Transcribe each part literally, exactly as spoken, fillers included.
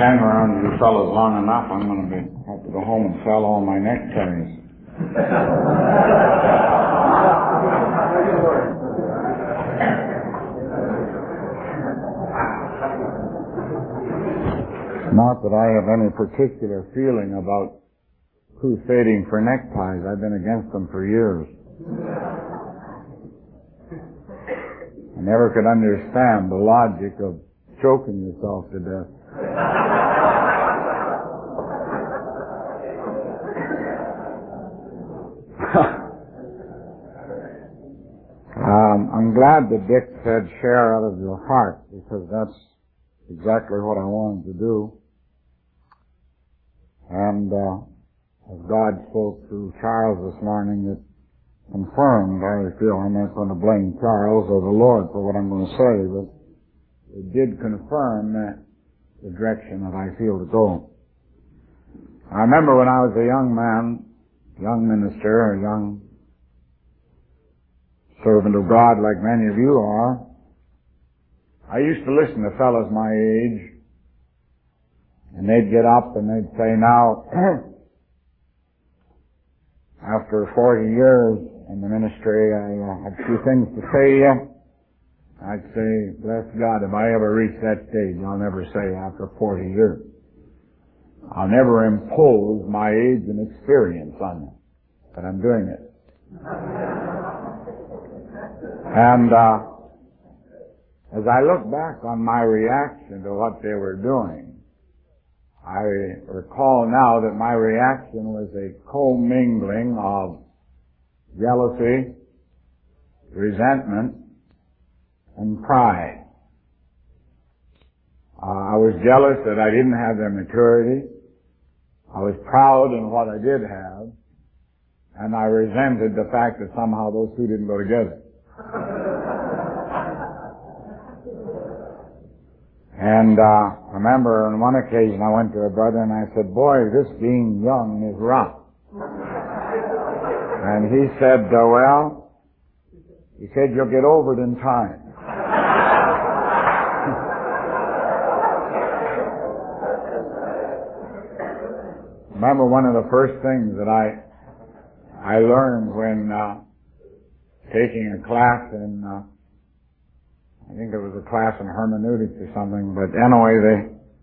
hang around you fellas long enough, I'm going to be, have to go home and sell all my neckties. Not that I have any particular feeling about crusading for neckties. I've been against them for years. I never could understand the logic of choking yourself to death. um, I'm glad that Dick said share out of your heart, because that's exactly what I wanted to do. And uh, as God spoke through Charles this morning, it confirmed, I feel I'm not going to blame Charles or the Lord for what I'm going to say, but it did confirm that the direction that I feel to go. I remember when I was a young man, young minister, a young servant of God like many of you are, I used to listen to fellows my age, and they'd get up and they'd say, now, after forty years in the ministry, I uh, have a few things to say to you. I'd say, bless God, if I ever reach that stage, I'll never say after forty years. I'll never impose my age and experience on them, but I'm doing it. And uh, as I look back on my reaction to what they were doing, I recall now that my reaction was a commingling of jealousy, resentment, and pride. Uh, I was jealous that I didn't have their maturity. I was proud in what I did have. And I resented the fact that somehow those two didn't go together. And uh, I remember on one occasion I went to a brother and I said, boy, this being young is rough. And he said, uh, well, he said, you'll get over it in time. Remember one of the first things that I I learned when uh, taking a class in uh, I think there was a class in hermeneutics or something, but anyway, they,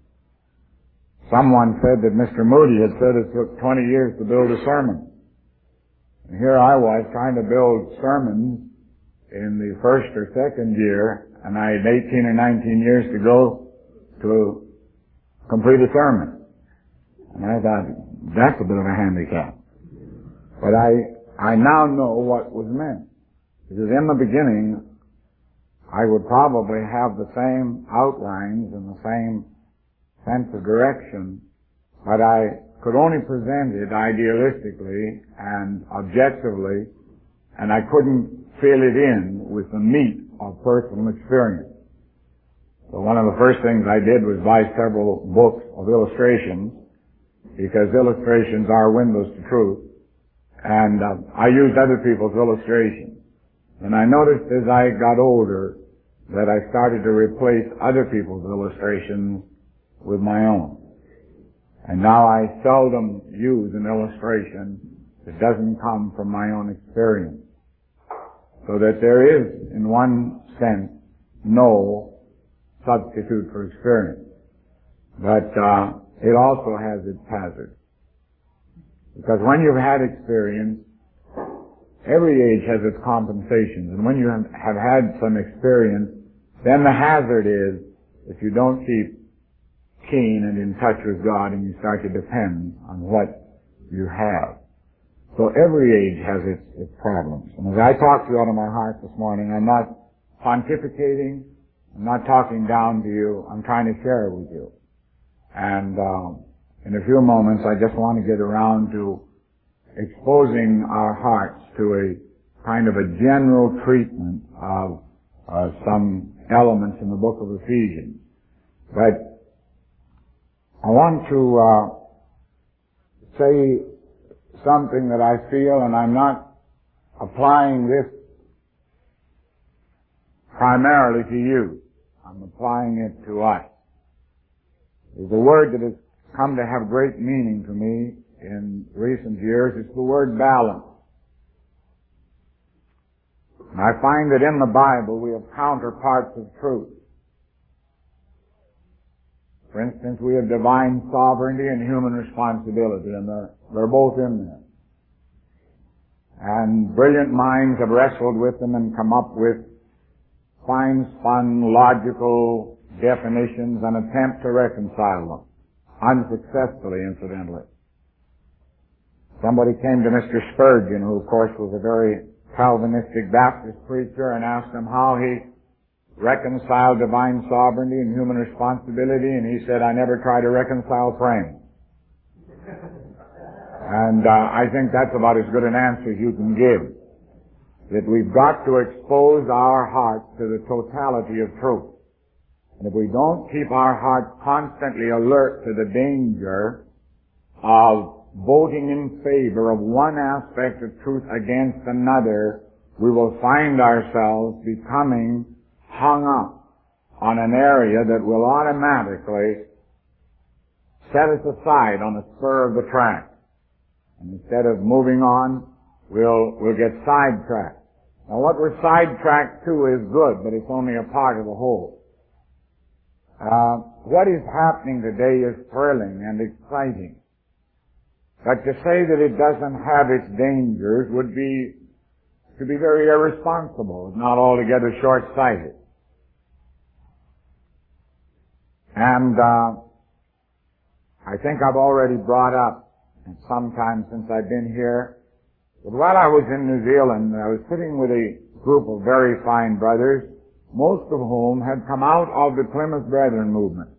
someone said that Mister Moody had said it took twenty years to build a sermon. And here I was trying to build sermons in the first or second year, and I had eighteen or nineteen years to go to complete a sermon. And I thought, that's a bit of a handicap. But I, I now know what was meant. Because in the beginning, I would probably have the same outlines and the same sense of direction, but I could only present it idealistically and objectively, and I couldn't fill it in with the meat of personal experience. So one of the first things I did was buy several books of illustrations, because illustrations are windows to truth, and uh, I used other people's illustrations. And I noticed as I got older that I started to replace other people's illustrations with my own. And now I seldom use an illustration that doesn't come from my own experience. So that there is, in one sense, no substitute for experience. But uh, it also has its hazards. Because when you've had experience, every age has its compensations. And when you have had some experience, then the hazard is if you don't keep keen and in touch with God and you start to depend on what you have. So every age has its, its problems. And as I talk to you out of my heart this morning, I'm not pontificating. I'm not talking down to you. I'm trying to share it with you. And um, in a few moments, I just want to get around to exposing our hearts to a kind of a general treatment of uh, some elements in the book of Ephesians. But I want to uh, say something that I feel, and I'm not applying this primarily to you. I'm applying it to us. There's a word that has come to have great meaning to me in recent years. It's the word balance. And I find that in the Bible we have counterparts of truth. For instance, we have divine sovereignty and human responsibility, and they're, they're both in there. And brilliant minds have wrestled with them and come up with fine-spun, logical definitions and attempt to reconcile them. Unsuccessfully, incidentally. Somebody came to Mister Spurgeon, who of course was a very Calvinistic Baptist preacher, and asked him how he reconciled divine sovereignty and human responsibility, and he said, I never try to reconcile praying. And uh, I think that's about as good an answer as you can give. That we've got to expose our hearts to the totality of truth. And if we don't keep our hearts constantly alert to the danger of voting in favor of one aspect of truth against another, we will find ourselves becoming hung up on an area that will automatically set us aside on the spur of the track. And instead of moving on, we'll, we'll get sidetracked. Now what we're sidetracked to is good, but it's only a part of the whole. Uh, what is happening today is thrilling and exciting. But to say that it doesn't have its dangers would be to be very irresponsible, not altogether short-sighted. And uh, I think I've already brought up, and sometime since I've been here, that while I was in New Zealand, I was sitting with a group of very fine brothers, most of whom had come out of the Plymouth Brethren movement.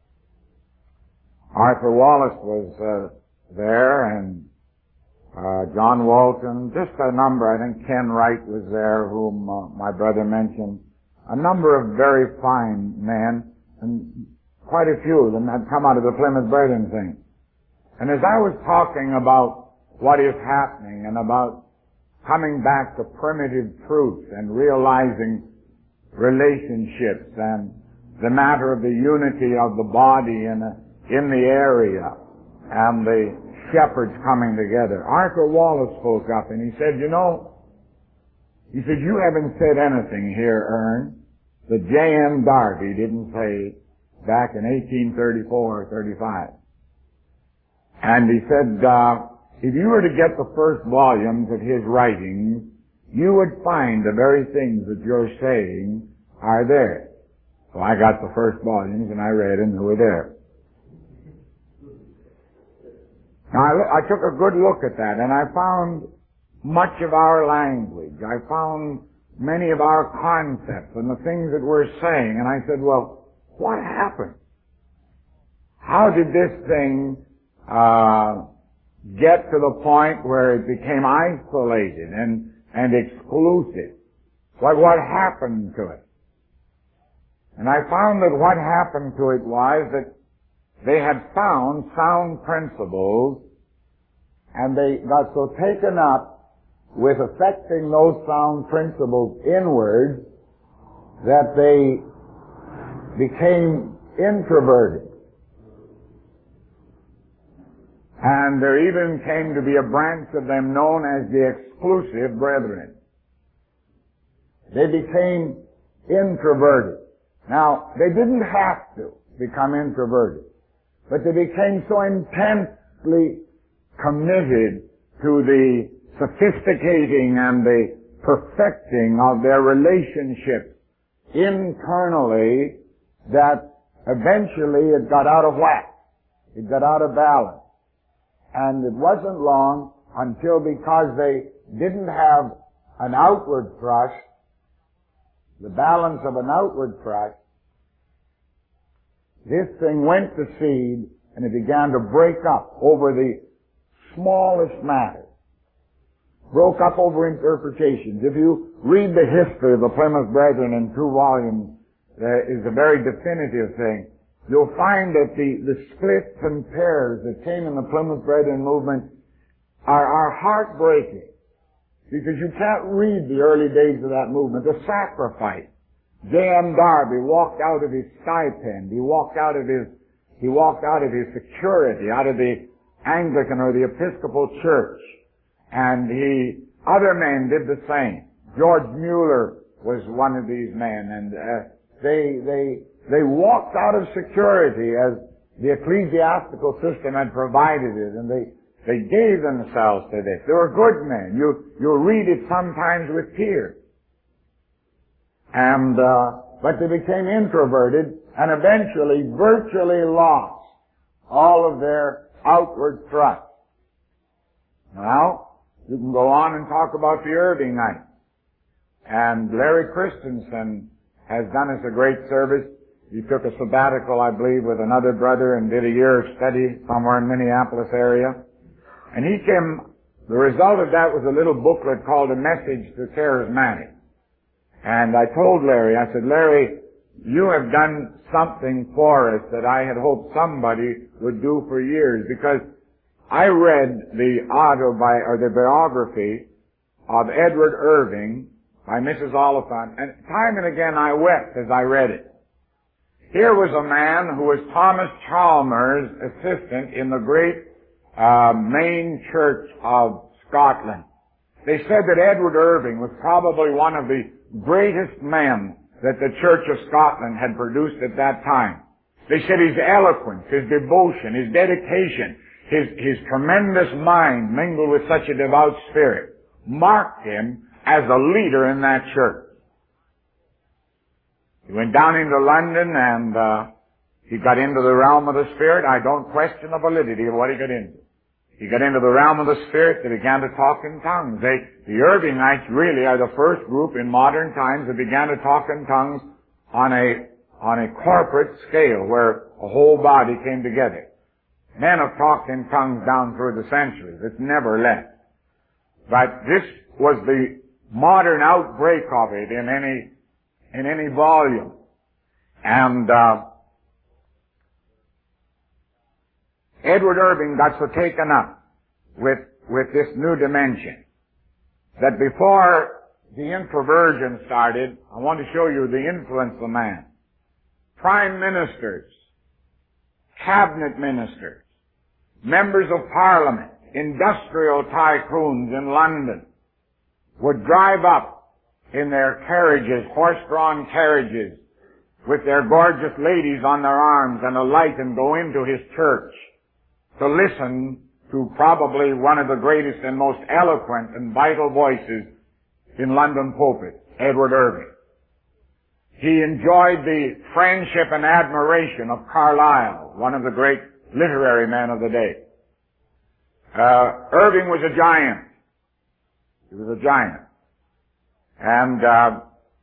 Arthur Wallace was uh, there, and uh, John Walton, just a number, I think Ken Wright was there, whom uh, my brother mentioned. A number of very fine men, and quite a few of them had come out of the Plymouth Brethren thing. And as I was talking about what is happening and about coming back to primitive truth and realizing relationships and the matter of the unity of the body in, a, in the area and the shepherds coming together, Arthur Wallace spoke up and he said, you know, he said, you haven't said anything here, Ern, that J M Darby didn't say back in eighteen thirty-four or thirty-five. And he said, uh, if you were to get the first volumes of his writings, you would find the very things that you're saying are there. So I got the first volumes and I read them, they were there. Now I, I took a good look at that and I found much of our language. I found many of our concepts and the things that we're saying, and I said, well, what happened? How did this thing uh get to the point where it became isolated and and exclusive? Like, what happened to it? And I found that what happened to it was that they had found sound principles, and they got so taken up with affecting those sound principles inward that they became introverted. And there even came to be a branch of them known as the exclusive brethren. They became introverted. Now, they didn't have to become introverted, but they became so intensely committed to the sophisticating and the perfecting of their relationships internally that eventually it got out of whack. It got out of balance. And it wasn't long until, because they didn't have an outward thrust, the balance of an outward thrust, this thing went to seed and it began to break up over the smallest matters. Broke up over interpretations. If you read the history of the Plymouth Brethren in two volumes, there is a very definitive thing. You'll find that the, the splits and tears that came in the Plymouth Brethren movement are, are heartbreaking. Because you can't read the early days of that movement. The sacrifice. J M Darby walked out of his stipend. He walked out of his, He walked out of his security, out of the Anglican or the Episcopal Church. And he, other men did the same. George Mueller was one of these men, and uh, they, they, they walked out of security as the ecclesiastical system had provided it, and they, they gave themselves to this. They were good men. You, you'll read it sometimes with tears. And, uh, but they became introverted and eventually virtually lost all of their outward thrust. Now, you can go on and talk about the Irvingites. And Larry Christensen has done us a great service. He took a sabbatical, I believe, with another brother and did a year of study somewhere in Minneapolis area. And he came, the result of that was a little booklet called A Message to Charismatics. And I told Larry, I said, Larry, you have done something for us that I had hoped somebody would do for years, because I read the autobi- or the biography of Edward Irving by Missus Oliphant, and time and again I wept as I read it. Here was a man who was Thomas Chalmers' assistant in the great uh, main church of Scotland. They said that Edward Irving was probably one of the greatest men that the Church of Scotland had produced at that time. They said his eloquence, his devotion, his dedication, his, his tremendous mind mingled with such a devout spirit marked him as a leader in that church. He went down into London and uh, he got into the realm of the Spirit. I don't question the validity of what he got into. He got into the realm of the Spirit. They began to talk in tongues. They, the Irvingites really are the first group in modern times that began to talk in tongues on a, on a corporate scale where a whole body came together. Men have talked in tongues down through the centuries. It's never left. But this was the modern outbreak of it in any, in any volume. And, uh, Edward Irving got so taken up with, with this new dimension that before the introversion started, I want to show you the influence of the man. Prime ministers, cabinet ministers, members of parliament, industrial tycoons in London would drive up in their carriages, horse-drawn carriages, with their gorgeous ladies on their arms and a light, and go into his church to listen to probably one of the greatest and most eloquent and vital voices in London pulpit, Edward Irving. He enjoyed the friendship and admiration of Carlyle, one of the great literary men of the day. Uh, Irving was a giant. He was a giant. And uh,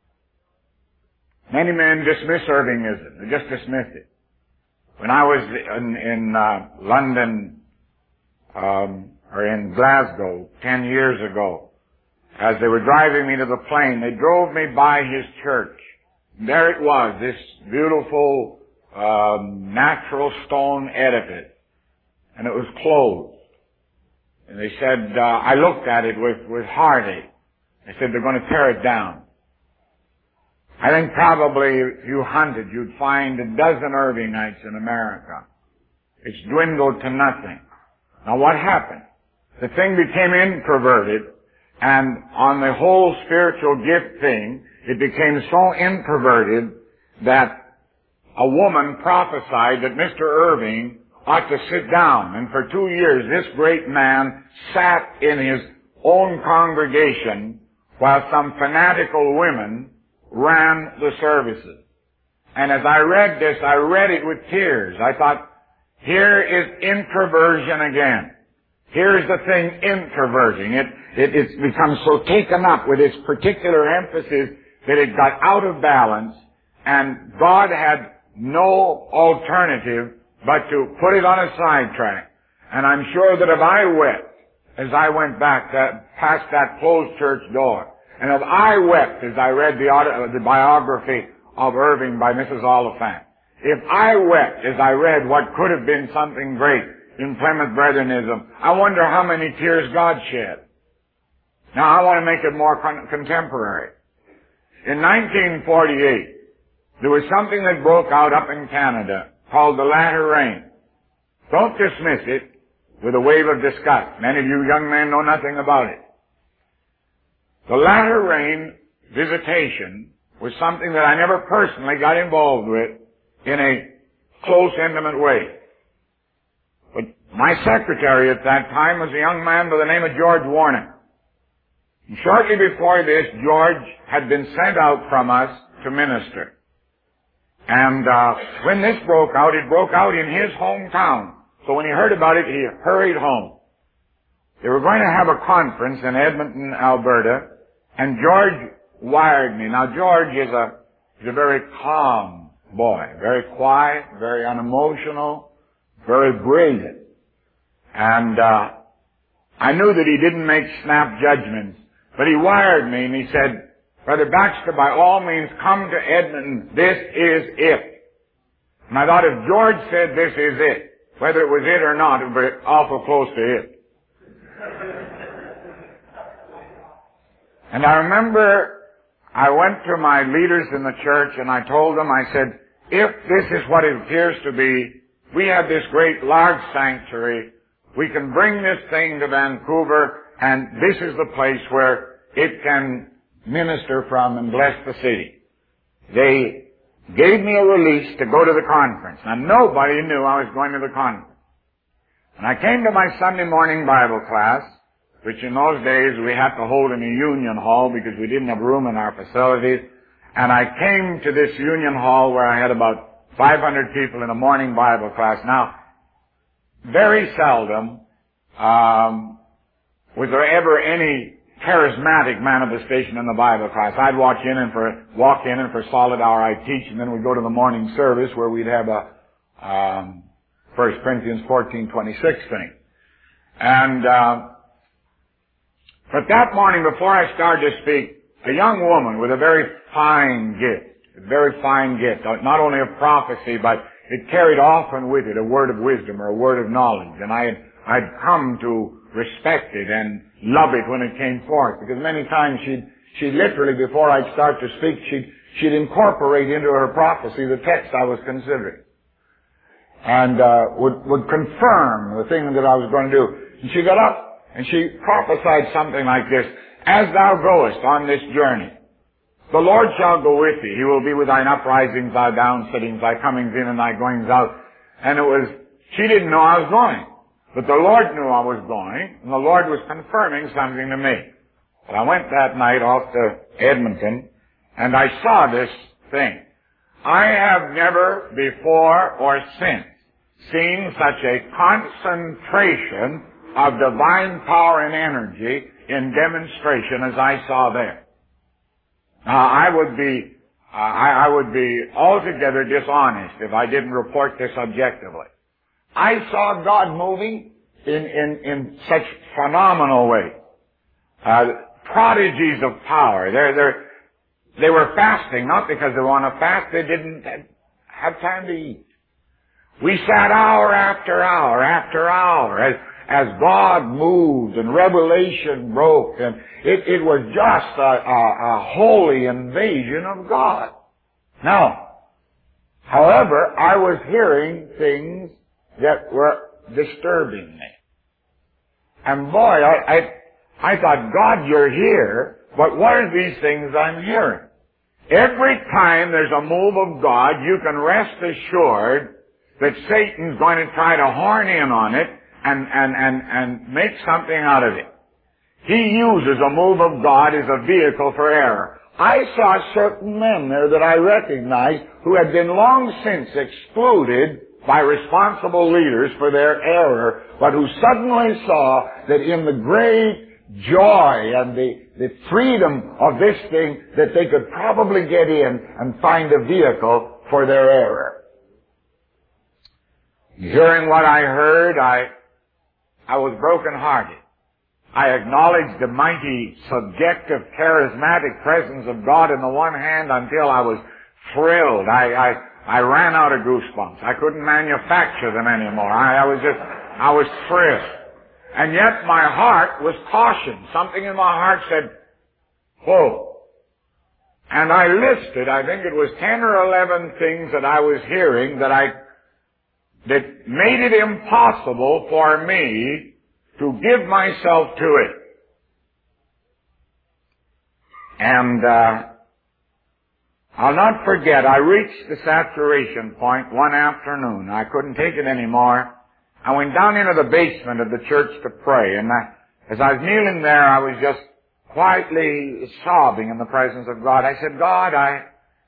many men dismiss Irvingism. They just dismissed it. When I was in, in uh, London um, or in Glasgow ten years ago, as they were driving me to the plane, they drove me by his church. There it was, this beautiful um, natural stone edifice, and it was closed. And they said, uh, I looked at it with, with heartache. They said, they're going to tear it down. I think probably if you hunted, you'd find a dozen Irvingites in America. It's dwindled to nothing. Now what happened? The thing became introverted, and on the whole spiritual gift thing, it became so introverted that a woman prophesied that Mister Irving ought to sit down. And for two years, this great man sat in his own congregation while some fanatical women ran the services. And as I read this, I read it with tears. I thought, here is introversion again. Here's the thing, introverting. It, it, it's become so taken up with its particular emphasis that it got out of balance, and God had no alternative but to put it on a sidetrack. And I'm sure that if I wept as I went back to, past that closed church door, and if I wept as I read the, auto, the biography of Irving by Missus Oliphant, if I wept as I read what could have been something great in Plymouth Brethrenism, I wonder how many tears God shed. Now I want to make it more con- contemporary. In nineteen forty-eight, there was something that broke out up in Canada, called the latter rain. Don't dismiss it with a wave of disgust. Many of you young men know nothing about it. The latter rain visitation was something that I never personally got involved with in a close, intimate way. But my secretary at that time was a young man by the name of George Warner. And shortly before this, George had been sent out from us to minister. And uh, when this broke out, it broke out in his hometown. So when he heard about it, he hurried home. They were going to have a conference in Edmonton, Alberta, and George wired me. Now, George is a, is a very calm boy, very quiet, very unemotional, very brilliant. And uh, I knew that he didn't make snap judgments, but he wired me and he said, Brother Baxter, by all means, come to Edmonton. This is it. And I thought if George said this is it, whether it was it or not, it would be awful close to it. And I remember I went to my leaders in the church and I told them, I said, if this is what it appears to be, we have this great large sanctuary. We can bring this thing to Vancouver, and this is the place where it can minister from and bless the city. They gave me a release to go to the conference. Now, nobody knew I was going to the conference. And I came to my Sunday morning Bible class, which in those days we had to hold in a union hall because we didn't have room in our facilities. And I came to this union hall where I had about five hundred people in a morning Bible class. Now, very seldom um, was there ever any charismatic manifestation in the Bible class. I'd walk in and for walk in and for a solid hour I'd teach, and then we'd go to the morning service where we'd have a um, First Corinthians fourteen twenty-six thing. And uh, but that morning, before I started to speak, a young woman with a very fine gift, a very fine gift, not only of prophecy, but it carried often with it a word of wisdom or a word of knowledge. And I had, I'd come to respect it and love it when it came forth, because many times she'd, she'd literally, before I'd start to speak, she'd, she'd incorporate into her prophecy the text I was considering. And, uh, would, would confirm the thing that I was going to do. And she got up and she prophesied something like this: as thou goest on this journey, the Lord shall go with thee. He will be with thine uprisings, thy downsittings, thy comings in and thy goings out. And it was, she didn't know I was going, but the Lord knew I was going, and the Lord was confirming something to me. But I went that night off to Edmonton, and I saw this thing. I have never before or since seen such a concentration of divine power and energy in demonstration as I saw there. Now, I would be, uh, I, I would be altogether dishonest if I didn't report this objectively. I saw God moving in, in, in such phenomenal ways. Uh, prodigies of power. They're, they're, they were fasting, not because they want to fast, they didn't have time to eat. We sat hour after hour after hour as, as God moved and revelation broke, and it, it was just a, a, a holy invasion of God. Now, however, I was hearing things that were disturbing me. And boy, I, I, I thought, God, you're here, but what are these things I'm hearing? Every time there's a move of God, you can rest assured that Satan's going to try to horn in on it and, and, and, and make something out of it. He uses a move of God as a vehicle for error. I saw certain men there that I recognized who had been long since excluded by responsible leaders for their error, but who suddenly saw that in the great joy and the, the freedom of this thing that they could probably get in and find a vehicle for their error. Hearing what I heard, I, I was brokenhearted. I acknowledged the mighty, subjective, charismatic presence of God in the one hand until I was thrilled. I, I, I ran out of goosebumps. I couldn't manufacture them anymore. I, I was just, I was thrilled. And yet my heart was cautioned. Something in my heart said, whoa. And I listed, I think it was ten or eleven things that I was hearing that I that made it impossible for me to give myself to it. And uh, I'll not forget, I reached the saturation point one afternoon. I couldn't take it anymore. I went down into the basement of the church to pray, and I, as I was kneeling there, I was just quietly sobbing in the presence of God. I said, God, I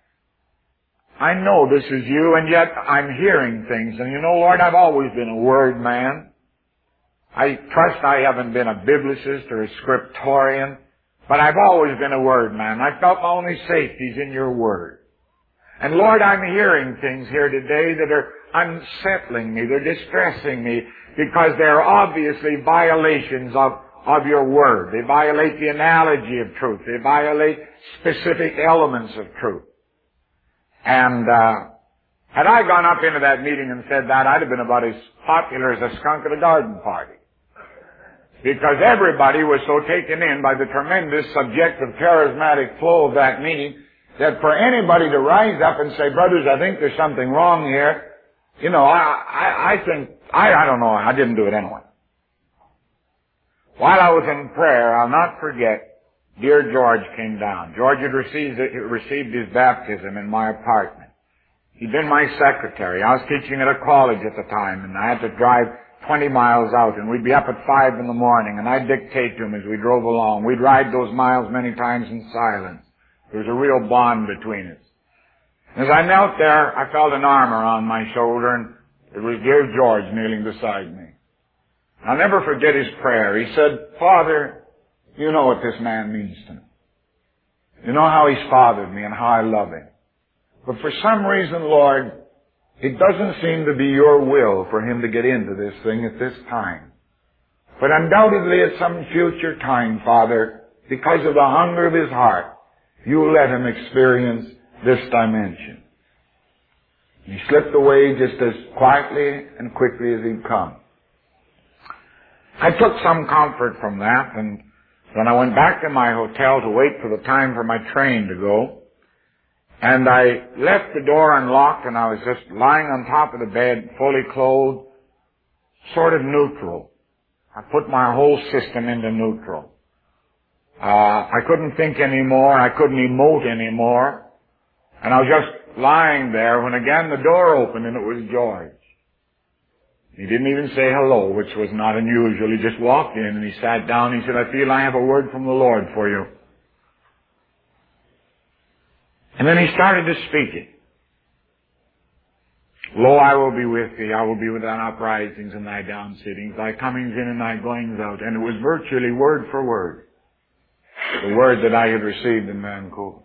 I know this is you, and yet I'm hearing things. And you know, Lord, I've always been a word man. I trust I haven't been a biblicist or a scriptorian, but I've always been a word man. I felt my only safety's in your word. And Lord, I'm hearing things here today that are unsettling me. They're distressing me because they're obviously violations of, of your word. They violate the analogy of truth. They violate specific elements of truth. And uh, had I gone up into that meeting and said that, I'd have been about as popular as a skunk at a garden party. Because everybody was so taken in by the tremendous subjective charismatic flow of that meeting that for anybody to rise up and say, brothers, I think there's something wrong here, you know, I, I, I think, I, I don't know, I didn't do it anyway. While I was in prayer, I'll not forget, dear George came down. George had received, received his baptism in my apartment. He'd been my secretary. I was teaching at a college at the time, and I had to drive twenty miles out, and we'd be up at five in the morning, and I'd dictate to him as we drove along. We'd ride those miles many times in silence. There was a real bond between us. As I knelt there, I felt an arm around my shoulder, and it was dear George kneeling beside me. I'll never forget his prayer. He said, Father, you know what this man means to me. You know how he's fathered me and how I love him. But for some reason, Lord, it doesn't seem to be your will for him to get into this thing at this time. But undoubtedly at some future time, Father, because of the hunger of his heart, you let him experience this dimension. He slipped away just as quietly and quickly as he'd come. I took some comfort from that, and then I went back to my hotel to wait for the time for my train to go. And I left the door unlocked, and I was just lying on top of the bed, fully clothed, sort of neutral. I put my whole system into neutral. Uh, I couldn't think anymore. I couldn't emote anymore. And I was just lying there when again the door opened, and it was George. He didn't even say hello, which was not unusual. He just walked in, and he sat down. He said, I feel I have a word from the Lord for you. And then he started to speak it. Lo, I will be with thee. I will be with thine uprisings and thy downsittings, thy comings in and thy goings out. And it was virtually word for word the word that I had received in Vancouver.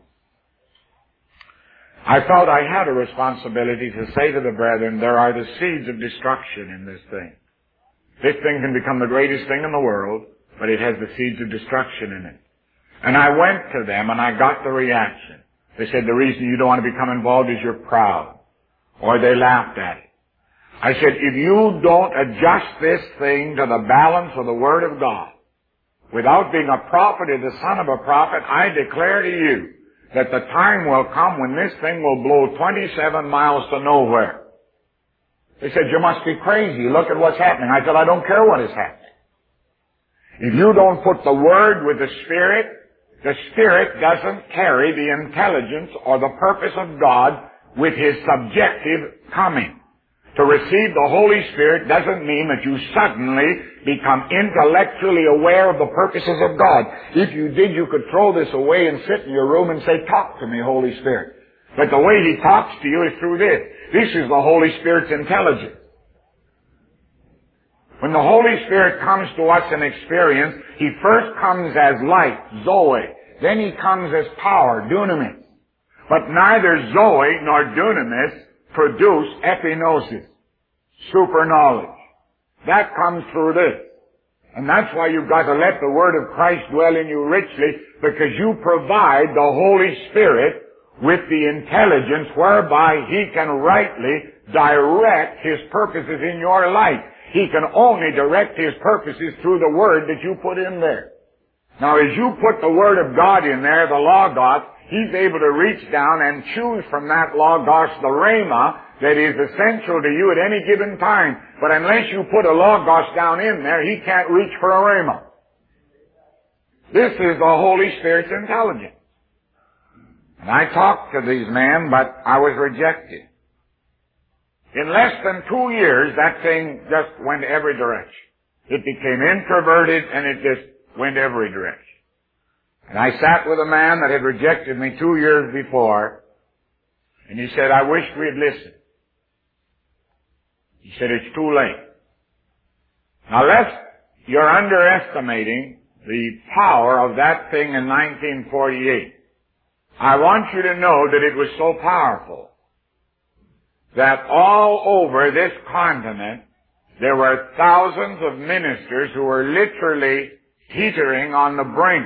I felt I had a responsibility to say to the brethren, there are the seeds of destruction in this thing. This thing can become the greatest thing in the world, but it has the seeds of destruction in it. And I went to them and I got the reaction. They said, the reason you don't want to become involved is you're proud. Or they laughed at it. I said, if you don't adjust this thing to the balance of the Word of God, without being a prophet or the son of a prophet, I declare to you that the time will come when this thing will blow twenty-seven miles to nowhere. They said, you must be crazy. Look at what's happening. I said, I don't care what is happening. If you don't put the Word with the Spirit, the Spirit doesn't carry the intelligence or the purpose of God with His subjective coming. To receive the Holy Spirit doesn't mean that you suddenly become intellectually aware of the purposes of God. If you did, you could throw this away and sit in your room and say, talk to me, Holy Spirit. But the way He talks to you is through this. This is the Holy Spirit's intelligence. When the Holy Spirit comes to us in experience, He first comes as light, Zoe. Then He comes as power, dunamis. But neither Zoe nor dunamis produce epinosis, super knowledge. That comes through this. And that's why you've got to let the Word of Christ dwell in you richly, because you provide the Holy Spirit with the intelligence whereby He can rightly direct His purposes in your life. He can only direct His purposes through the Word that you put in there. Now, as you put the Word of God in there, the Logos, He's able to reach down and choose from that Logos, the Rhema, that is essential to you at any given time. But unless you put a Logos down in there, He can't reach for a Rhema. This is the Holy Spirit's intelligence. And I talked to these men, but I was rejected. In less than two years, that thing just went every direction. It became introverted and it just went every direction. And I sat with a man that had rejected me two years before, and he said, I wish we had listened. He said, it's too late. Now lest you're underestimating the power of that thing in nineteen forty-eight. I want you to know that it was so powerful that all over this continent there were thousands of ministers who were literally teetering on the brink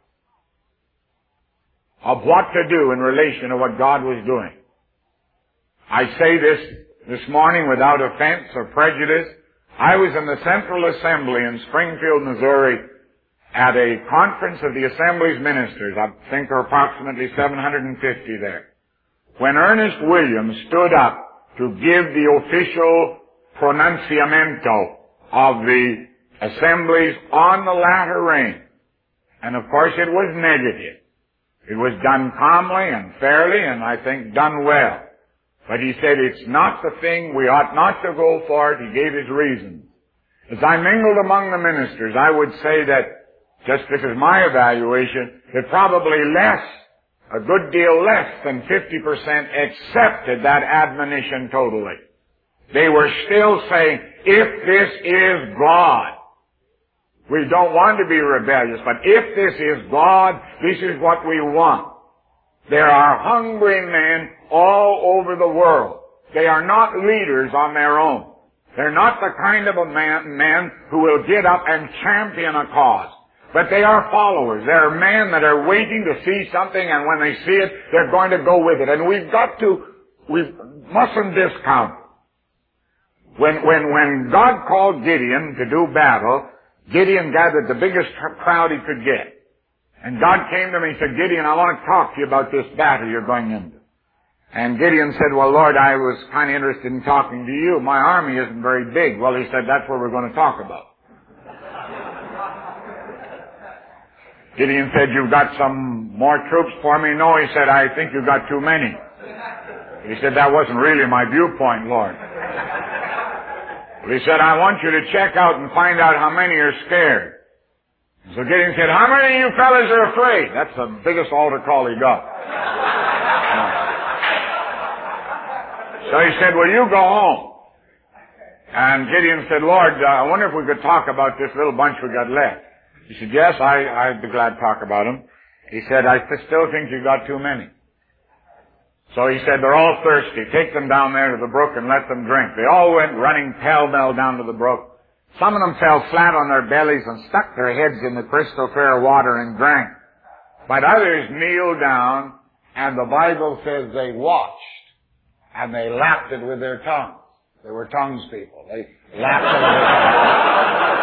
of what to do in relation to what God was doing. I say this this morning without offense or prejudice. I was in the Central Assembly in Springfield, Missouri, at a conference of the Assembly's ministers. I think there were approximately seven hundred fifty there. When Ernest Williams stood up to give the official pronunciamento of the assemblies on the latter rain, and of course it was negative. It was done calmly and fairly, and I think done well. But he said it's not the thing we ought not to go for it. He gave his reasons. As I mingled among the ministers, I would say that, just this is my evaluation, that probably less, a good deal less than fifty percent accepted that admonition totally. They were still saying, if this is God, we don't want to be rebellious, but if this is God, this is what we want. There are hungry men all over the world. They are not leaders on their own. They're not the kind of a man, men who will get up and champion a cause. But they are followers. They're men that are waiting to see something, and when they see it, they're going to go with it. And we've got to, we mustn't discount. When, when, when God called Gideon to do battle, Gideon gathered the biggest crowd he could get. And God came to me and said, Gideon, I want to talk to you about this battle you're going into. And Gideon said, well, Lord, I was kind of interested in talking to you. My army isn't very big. Well, he said, that's what we're going to talk about. Gideon said, you've got some more troops for me? No, he said, I think you've got too many. He said, that wasn't really my viewpoint, Lord. But he said, I want you to check out and find out how many are scared. So Gideon said, how many of you fellas are afraid? That's the biggest altar call he got. So he said, well, you go home. And Gideon said, Lord, uh, I wonder if we could talk about this little bunch we got left. He said, yes, I, I'd be glad to talk about them. He said, I still think you got too many. So he said, they're all thirsty. Take them down there to the brook and let them drink. They all went running pell-mell down to the brook. Some of them fell flat on their bellies and stuck their heads in the crystal clear water and drank. But others kneeled down, and the Bible says they watched, and they lapped it with their tongues. They were tongues people. They lapped it with their tongues.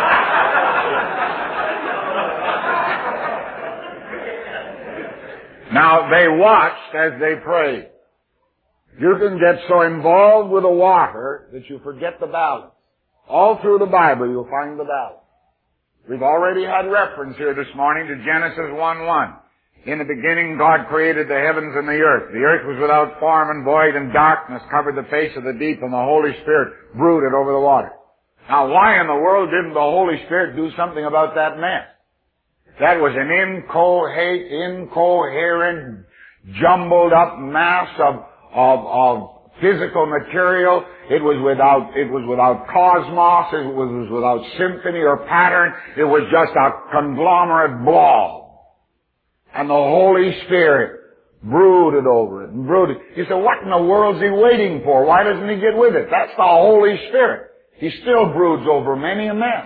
Now, they watched as they prayed. You can get so involved with the water that you forget the balance. All through the Bible, you'll find the balance. We've already had reference here this morning to Genesis one one. In the beginning, God created the heavens and the earth. The earth was without form and void, and darkness covered the face of the deep, and the Holy Spirit brooded over the water. Now, why in the world didn't the Holy Spirit do something about that mess? That was an incoherent, incoherent, jumbled up mass of, of, of physical material. It was without, it was without cosmos. It was without symphony or pattern. It was just a conglomerate blob. And the Holy Spirit brooded over it and brooded. You say, what in the world is he waiting for? Why doesn't he get with it? That's the Holy Spirit. He still broods over many a mess.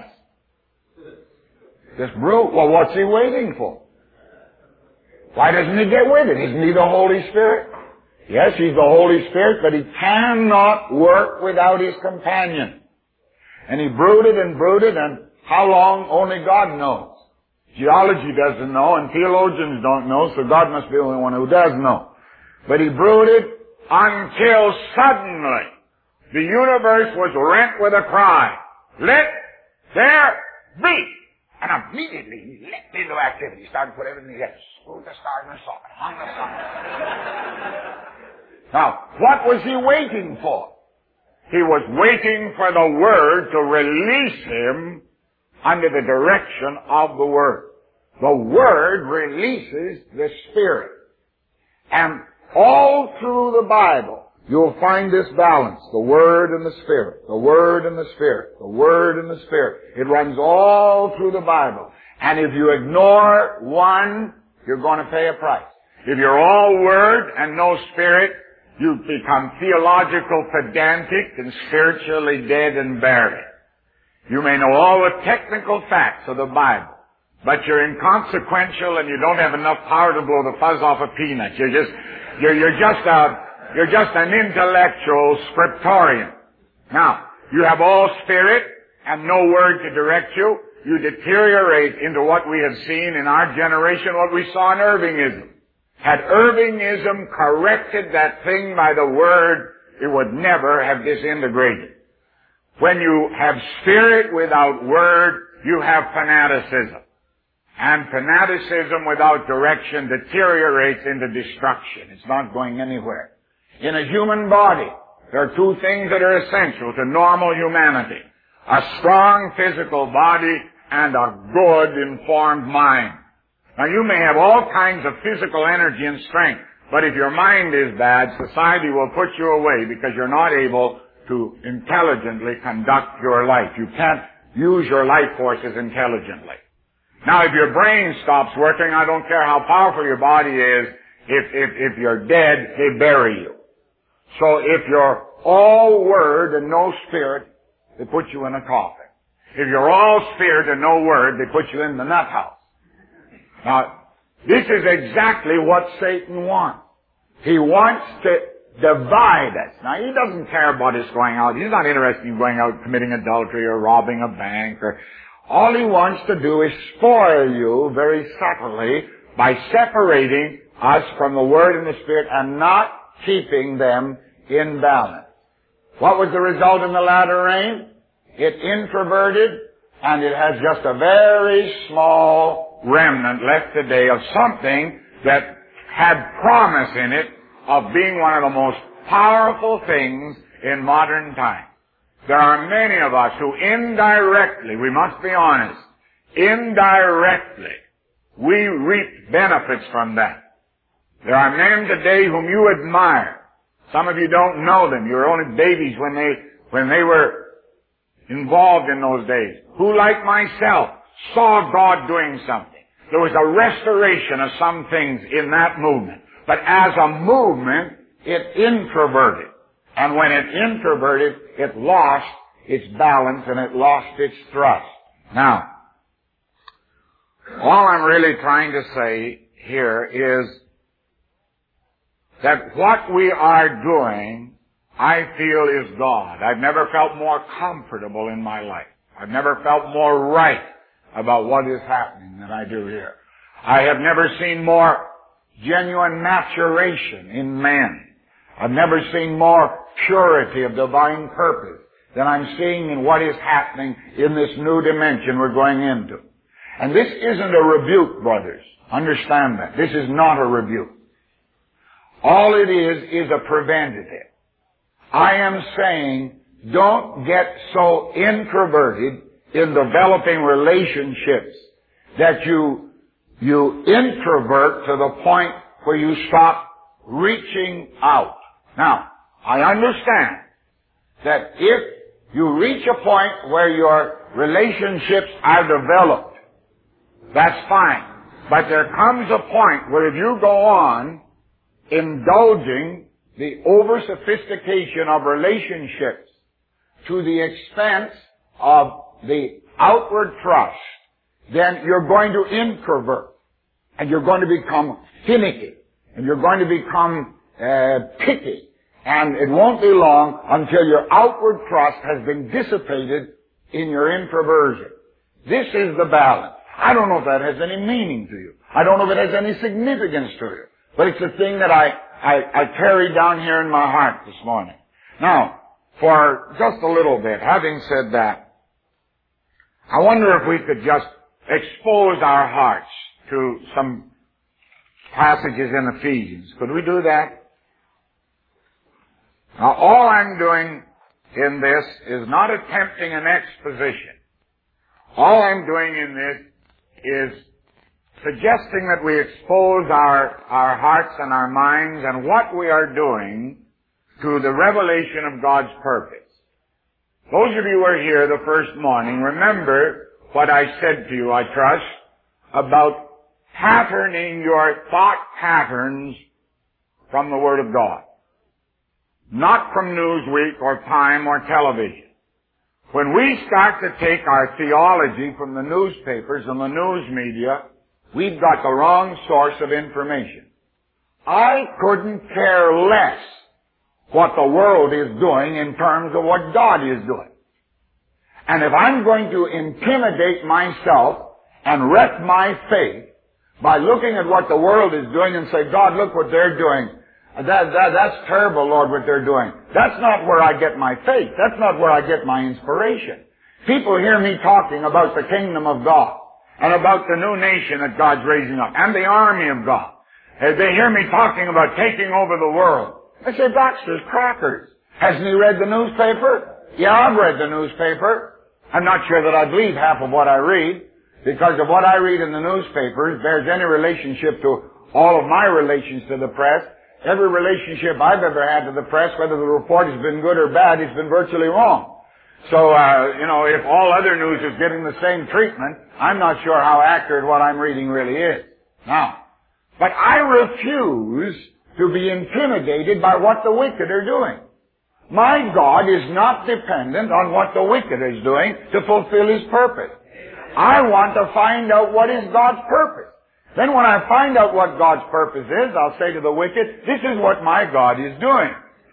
Just brood. Well, what's he waiting for? Why doesn't he get with it? Isn't he the Holy Spirit? Yes, he's the Holy Spirit, but he cannot work without his companion. And he brooded and brooded, and how long, only God knows. Geology doesn't know, and theologians don't know, so God must be the only one who does know. But He brooded until suddenly the universe was rent with a cry. Let there be! And immediately He leapt into activity. He started to put everything together. Screwed the stars in the socket. Hung the sun. Now, what was He waiting for? He was waiting for the Word to release Him under the direction of the Word. The Word releases the Spirit. And all through the Bible, you'll find this balance. The Word and the Spirit. The Word and the Spirit. The Word and the Spirit. It runs all through the Bible. And if you ignore one, you're going to pay a price. If you're all Word and no Spirit, you become theological pedantic and spiritually dead and buried. You may know all the technical facts of the Bible, but you're inconsequential and you don't have enough power to blow the fuzz off a peanut. You're just, you're, you're just a, you're just an intellectual scriptorian. Now, you have all Spirit and no Word to direct you. You deteriorate into what we have seen in our generation, what we saw in Irvingism. Had Irvingism corrected that thing by the Word, it would never have disintegrated. When you have Spirit without Word, you have fanaticism. And fanaticism without direction deteriorates into destruction. It's not going anywhere. In a human body, there are two things that are essential to normal humanity. A strong physical body and a good informed mind. Now you may have all kinds of physical energy and strength, but if your mind is bad, society will put you away because you're not able to intelligently conduct your life. You can't use your life forces intelligently. Now if your brain stops working, I don't care how powerful your body is, if, if, if you're dead, they bury you. So if you're all Word and no Spirit, they put you in a coffin. If you're all Spirit and no Word, they put you in the nut house. Now, this is exactly what Satan wants. He wants to divide us. Now, he doesn't care about us going out. He's not interested in going out committing adultery or robbing a bank. Or all he wants to do is spoil you very subtly by separating us from the Word and the Spirit and not keeping them in balance. What was the result in the latter rain? It introverted, and it has just a very small remnant left today of something that had promise in it of being one of the most powerful things in modern times. There are many of us who indirectly, we must be honest, indirectly, we reap benefits from that. There are men today whom you admire. Some of you don't know them. You were only babies when they, when they were involved in those days. Who, like myself, saw God doing something. There was a restoration of some things in that movement. But as a movement, it introverted. And when it introverted, it lost its balance and it lost its thrust. Now, all I'm really trying to say here is that what we are doing, I feel, is God. I've never felt more comfortable in my life. I've never felt more right about what is happening than I do here. I have never seen more genuine maturation in men. I've never seen more purity of divine purpose than I'm seeing in what is happening in this new dimension we're going into. And this isn't a rebuke, brothers. Understand that. This is not a rebuke. All it is is a preventative. I am saying don't get so introverted in developing relationships that you, you introvert to the point where you stop reaching out. Now, I understand that if you reach a point where your relationships are developed, that's fine. But there comes a point where if you go on indulging the over-sophistication of relationships to the expense of the outward trust, then you're going to introvert, and you're going to become finicky, and you're going to become uh, picky, and it won't be long until your outward trust has been dissipated in your introversion. This is the balance. I don't know if that has any meaning to you. I don't know if it has any significance to you. But it's a thing that I, I, I carry down here in my heart this morning. Now, for just a little bit, having said that, I wonder if we could just expose our hearts to some passages in Ephesians. Could we do that? Now, all I'm doing in this is not attempting an exposition. All I'm doing in this is suggesting that we expose our, our hearts and our minds and what we are doing to the revelation of God's purpose. Those of you who were here the first morning, remember what I said to you, I trust, about patterning your thought patterns from the Word of God. Not from Newsweek or Time or television. When we start to take our theology from the newspapers and the news media, we've got the wrong source of information. I couldn't care less what the world is doing in terms of what God is doing. And if I'm going to intimidate myself and wreck my faith by looking at what the world is doing and say, God, look what they're doing. That, that, that's terrible, Lord, what they're doing. That's not where I get my faith. That's not where I get my inspiration. People hear me talking about the kingdom of God and about the new nation that God's raising up and the army of God. They hear me talking about taking over the world. I say, Baxter's crackers. Hasn't he read the newspaper? Yeah, I've read the newspaper. I'm not sure that I believe half of what I read, because of what I read in the newspapers bears any relationship to all of my relations to the press. Every relationship I've ever had to the press, whether the report has been good or bad, has been virtually wrong. So, uh, you know, if all other news is getting the same treatment, I'm not sure how accurate what I'm reading really is. Now, but I refuse to be intimidated by what the wicked are doing. My God is not dependent on what the wicked is doing to fulfill His purpose. I want to find out what is God's purpose. Then when I find out what God's purpose is, I'll say to the wicked, this is what my God is doing.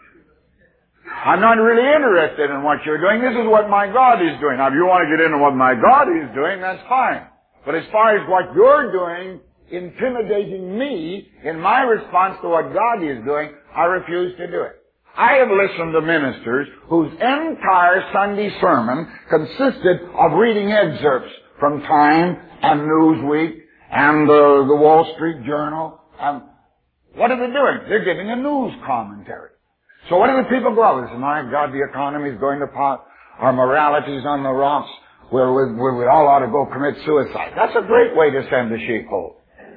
I'm not really interested in what you're doing. This is what my God is doing. Now, if you want to get into what my God is doing, that's fine. But as far as what you're doing, intimidating me in my response to what God is doing, I refuse to do it. I have listened to ministers whose entire Sunday sermon consisted of reading excerpts from Time and Newsweek and uh, the Wall Street Journal. Um, what are they doing? They're giving a news commentary. So what do the people go out with? My God, the economy is going to pot. Our morality's on the rocks. We're, we're, we all ought to go commit suicide. That's a great way to send the sheep home.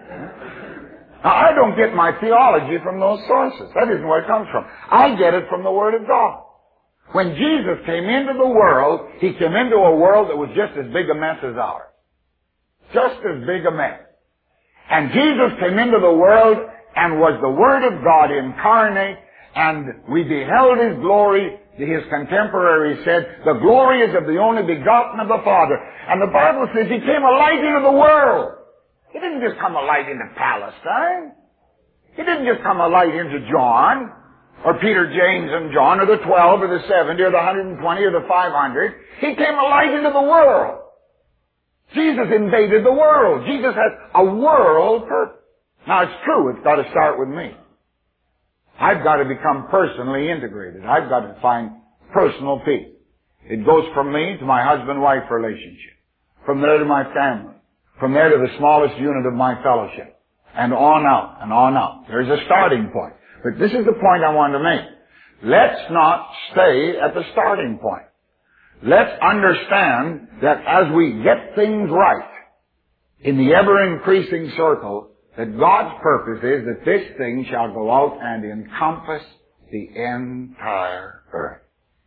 Now, I don't get my theology from those sources. That isn't where it comes from. I get it from the Word of God. When Jesus came into the world, He came into a world that was just as big a mess as ours. Just as big a mess. And Jesus came into the world and was the Word of God incarnate, and we beheld His glory. His contemporary said, the glory is of the only begotten of the Father. And the Bible says He came a light into the world. He didn't just come a light into Palestine. He didn't just come a light into John, or Peter, James, and John, or the twelve, or the seventy, or the one hundred twenty, or the five hundred. He came a light into the world. Jesus invaded the world. Jesus has a world purpose. Now, it's true, it's got to start with me. I've got to become personally integrated. I've got to find personal peace. It goes from me to my husband-wife relationship, from there to my family, from there to the smallest unit of my fellowship, and on out, and on out. There's a starting point. But this is the point I want to make. Let's not stay at the starting point. Let's understand that as we get things right in the ever-increasing circle, that God's purpose is that this thing shall go out and encompass the entire earth.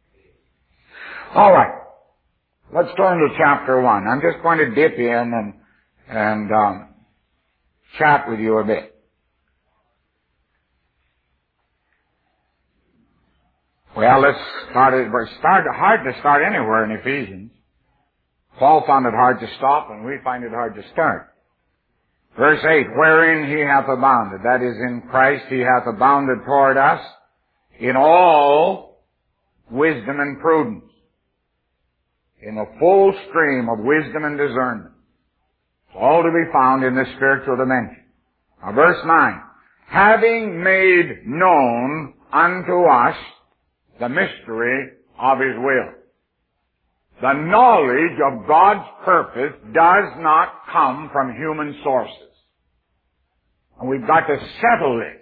All right. Let's turn to chapter one. I'm just going to dip in and, and um, chat with you a bit. Well, let's start it. It's start, hard to start anywhere in Ephesians. Paul found it hard to stop, and we find it hard to start. Verse eight, wherein He hath abounded, that is, in Christ He hath abounded toward us in all wisdom and prudence, in a full stream of wisdom and discernment, It's all to be found in the spiritual dimension. Now verse nine. Having made known unto us the mystery of His will. The knowledge of God's purpose does not come from human sources. And we've got to settle it.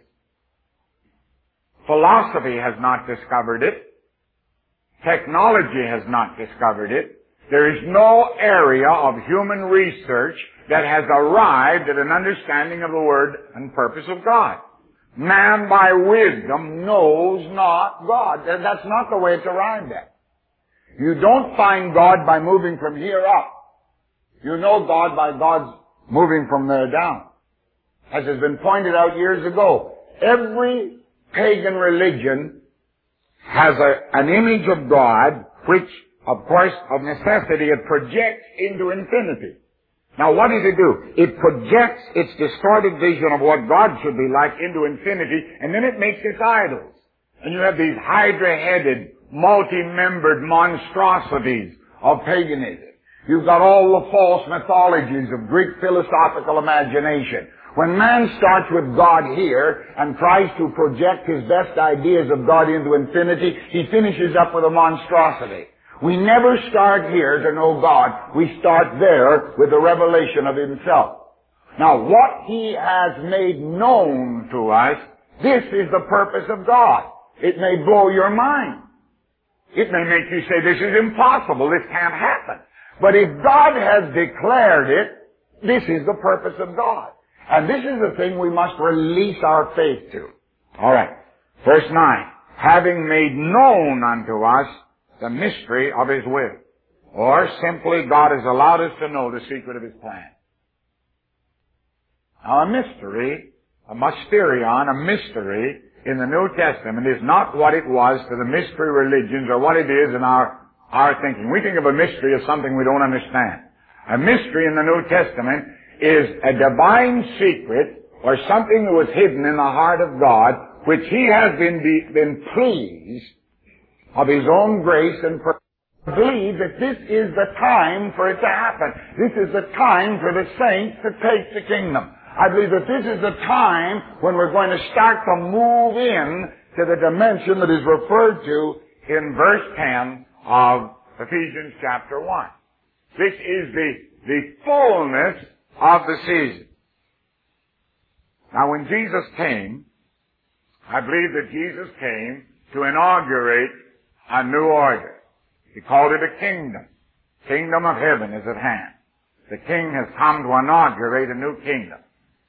Philosophy has not discovered it. Technology has not discovered it. There is no area of human research that has arrived at an understanding of the Word and purpose of God. Man by wisdom knows not God. That's not the way it's arrived at. You don't find God by moving from here up. You know God by God's moving from there down. As has been pointed out years ago, every pagan religion has a, an image of God which, of course, of necessity, it projects into infinity. Now what does it do? It projects its distorted vision of what God should be like into infinity, and then it makes its idols. And you have these hydra-headed, multi-membered monstrosities of paganism. You've got all the false mythologies of Greek philosophical imagination. When man starts with God here and tries to project his best ideas of God into infinity, he finishes up with a monstrosity. We never start here to know God. We start there with the revelation of Himself. Now, what He has made known to us, this is the purpose of God. It may blow your mind. It may make you say, this is impossible, this can't happen. But if God has declared it, this is the purpose of God. And this is the thing we must release our faith to. Alright, verse nine. Having made known unto us the mystery of His will. Or simply, God has allowed us to know the secret of His plan. Now a mystery, a mysterion, a mystery in the New Testament is not what it was to the mystery religions or what it is in our, our thinking. We think of a mystery as something we don't understand. A mystery in the New Testament is a divine secret or something that was hidden in the heart of God, which He has been, be, been pleased of His own grace and purpose. I believe that this is the time for it to happen. This is the time for the saints to take the kingdom. I believe that this is the time when we're going to start to move in to the dimension that is referred to in verse ten of Ephesians chapter one. This is the, the fullness of the season. Now when Jesus came, I believe that Jesus came to inaugurate a new order. He called it a kingdom. Kingdom of heaven is at hand. The King has come to inaugurate a new kingdom.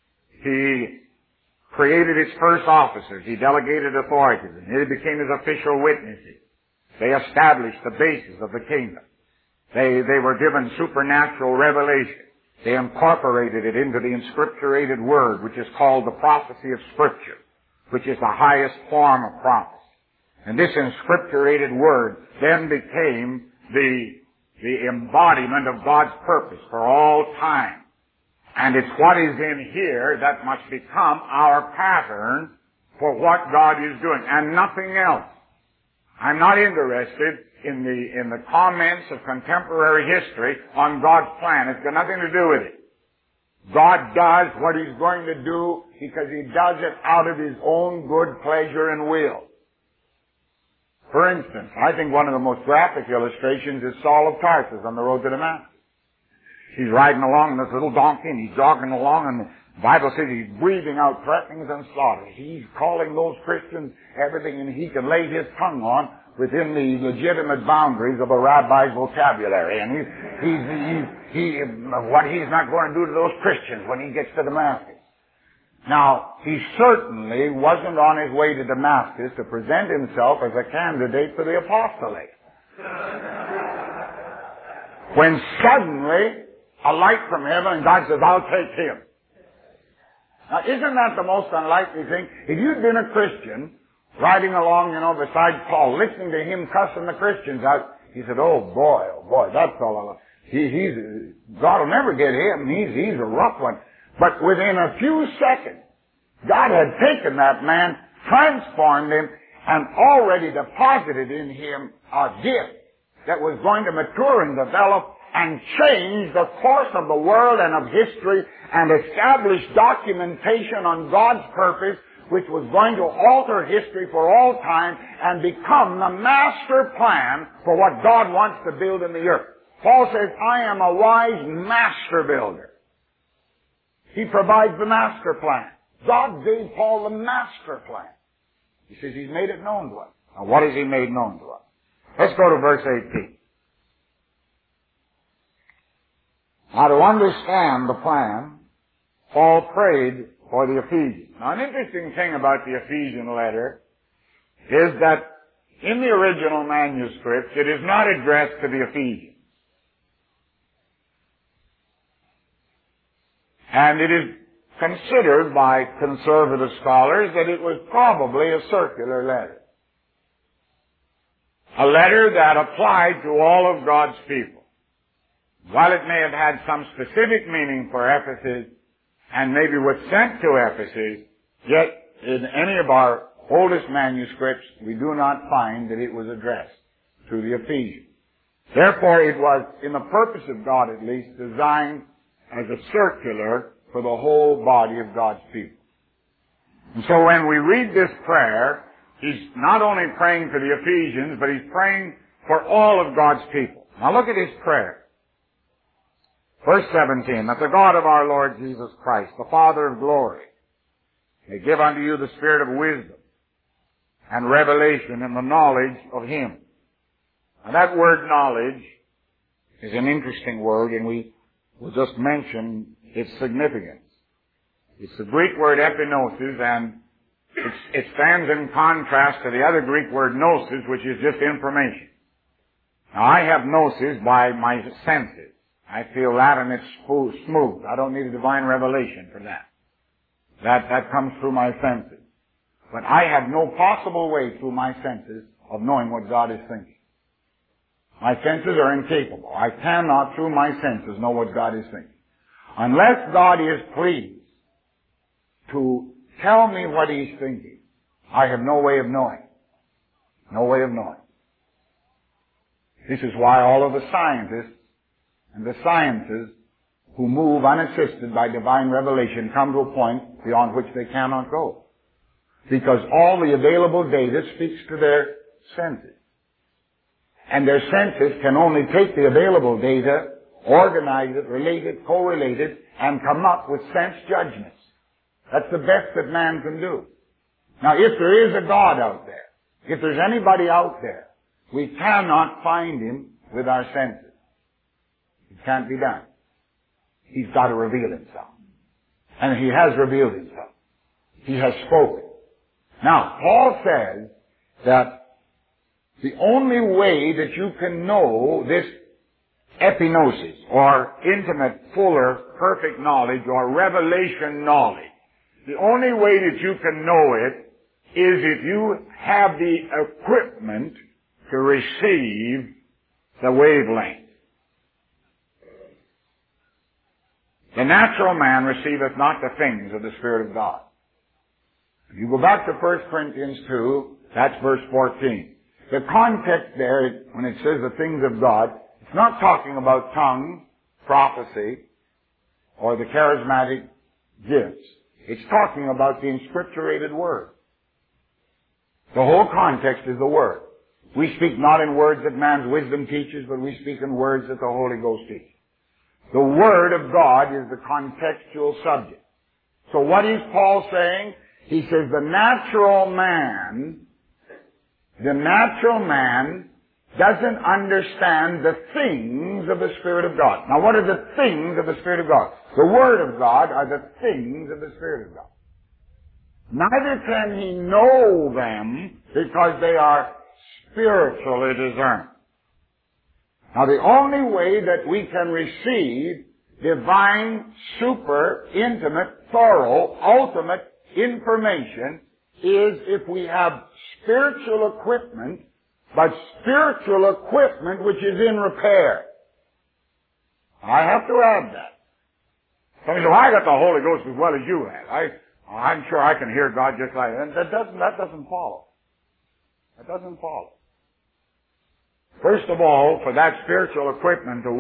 He created its first officers. He delegated authorities, and they became His official witnesses. They established the basis of the kingdom. They, they were given supernatural revelation. They incorporated it into the inscripturated word, which is called the prophecy of Scripture, which is the highest form of prophecy. And this inscripturated word then became the, the embodiment of God's purpose for all time. And it's what is in here that must become our pattern for what God is doing, and nothing else. I'm not interested in the, in the comments of contemporary history on God's plan. It's got nothing to do with it. God does what He's going to do because He does it out of His own good pleasure and will. For instance, I think one of the most graphic illustrations is Saul of Tarsus on the road to Damascus. He's riding along in this little donkey and he's jogging along, and the Bible says he's breathing out threatenings and slaughters. He's calling those Christians everything and he can lay his tongue on within the legitimate boundaries of a rabbi's vocabulary. And he's, he's, he's, he, what he's not going to do to those Christians when he gets to Damascus. Now, he certainly wasn't on his way to Damascus to present himself as a candidate for the apostolate. When suddenly, a light from heaven, and God says, I'll take him. Now, isn't that the most unlikely thing? If you'd been a Christian, riding along, you know, beside Paul, listening to him cussing the Christians out, he said, oh boy, oh boy, that fellow, he, he's, God will never get him. He's, he's a rough one. But within a few seconds, God had taken that man, transformed him, and already deposited in him a gift that was going to mature and develop and change the course of the world and of history and establish documentation on God's purpose, which was going to alter history for all time and become the master plan for what God wants to build in the earth. Paul says, I am a wise master builder. He provides the master plan. God gave Paul the master plan. He says He's made it known to us. Now what has He made known to us? Let's go to verse eighteen. Now to understand the plan, Paul prayed for the Ephesians. Now an interesting thing about the Ephesian letter is that in the original manuscripts it is not addressed to the Ephesians. And it is considered by conservative scholars that it was probably a circular letter. A letter that applied to all of God's people. While it may have had some specific meaning for Ephesus and maybe was sent to Ephesus, yet in any of our oldest manuscripts we do not find that it was addressed to the Ephesians. Therefore it was, in the purpose of God at least, designed as a circular for the whole body of God's people. And so when we read this prayer, he's not only praying for the Ephesians, but he's praying for all of God's people. Now look at his prayer. Verse seventeen, that the God of our Lord Jesus Christ, the Father of glory, may give unto you the spirit of wisdom and revelation and the knowledge of Him. Now that word knowledge is an interesting word, and we will just mention its significance. It's the Greek word epinosis, and it's, it stands in contrast to the other Greek word gnosis, which is just information. Now I have gnosis by my senses. I feel that, and it's smooth. I don't need a divine revelation for that. That, that comes through my senses. But I have no possible way through my senses of knowing what God is thinking. My senses are incapable. I cannot, through my senses, know what God is thinking. Unless God is pleased to tell me what He's thinking, I have no way of knowing. No way of knowing. This is why all of the scientists and the sciences who move unassisted by divine revelation come to a point beyond which they cannot go. Because all the available data speaks to their senses. And their senses can only take the available data, organize it, relate it, correlate it, and come up with sense judgments. That's the best that man can do. Now, if there is a God out there, if there's anybody out there, we cannot find Him with our senses. It can't be done. He's got to reveal Himself. And He has revealed Himself. He has spoken. Now, Paul says that the only way that you can know this epinosis, or intimate, fuller, perfect knowledge, or revelation knowledge, the only way that you can know it is if you have the equipment to receive the wavelength. The natural man receiveth not the things of the Spirit of God. If you go back to First Corinthians two, that's verse fourteen. The context there, when it says the things of God, it's not talking about tongues, prophecy, or the charismatic gifts. It's talking about the inscripturated Word. The whole context is the Word. We speak not in words that man's wisdom teaches, but we speak in words that the Holy Ghost teaches. The Word of God is the contextual subject. So what is Paul saying? He says the natural man, the natural man doesn't understand the things of the Spirit of God. Now what are the things of the Spirit of God? The Word of God are the things of the Spirit of God. Neither can he know them because they are spiritually discerned. Now the only way that we can receive divine, super, intimate, thorough, ultimate information is if we have spiritual equipment, but spiritual equipment which is in repair. I have to add that. Somebody says, well, I got the Holy Ghost as well as you have. I, I'm sure I can hear God just like that. That doesn't, that doesn't follow. That doesn't follow. First of all, for that spiritual equipment to work,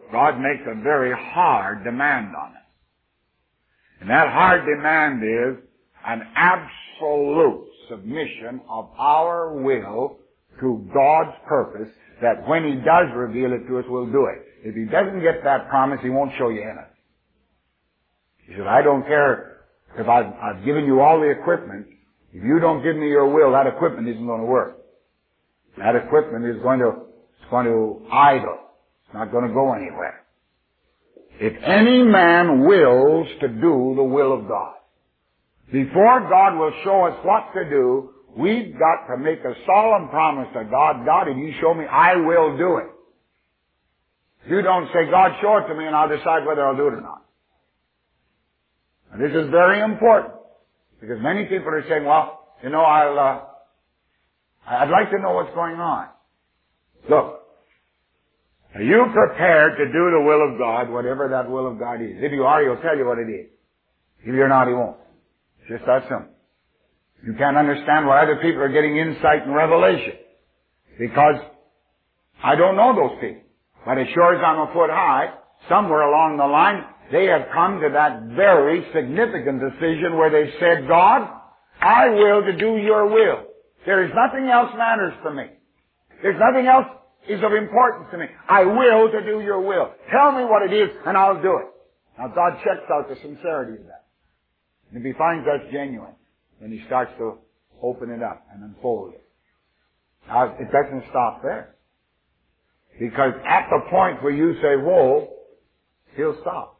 God makes a very hard demand on us. And that hard demand is an absolute submission of our will to God's purpose, that when He does reveal it to us, we'll do it. If He doesn't get that promise, He won't show you in it. He said, I don't care if I've, I've given you all the equipment. If you don't give me your will, that equipment isn't going to work. That equipment is going to, it's going to idle. It's not going to go anywhere. If any man wills to do the will of God, before God will show us what to do, we've got to make a solemn promise to God. God, if you show me, I will do it. You don't say, God, show it to me and I'll decide whether I'll do it or not. And this is very important, because many people are saying, well, you know, I'll, uh, I'd like to know what's going on. Look, are you prepared to do the will of God, whatever that will of God is? If you are, He'll tell you what it is. If you're not, He won't. It's just that simple. You can't understand why other people are getting insight and revelation, because I don't know those people. But as sure as I'm a foot high, somewhere along the line, they have come to that very significant decision where they said, God, I will to do your will. There is nothing else matters to me. There's nothing else is of importance to me. I will to do your will. Tell me what it is and I'll do it. Now God checks out the sincerity of that. And if He finds that's genuine, then He starts to open it up and unfold it. Now it doesn't stop there. Because at the point where you say, whoa, He'll stop.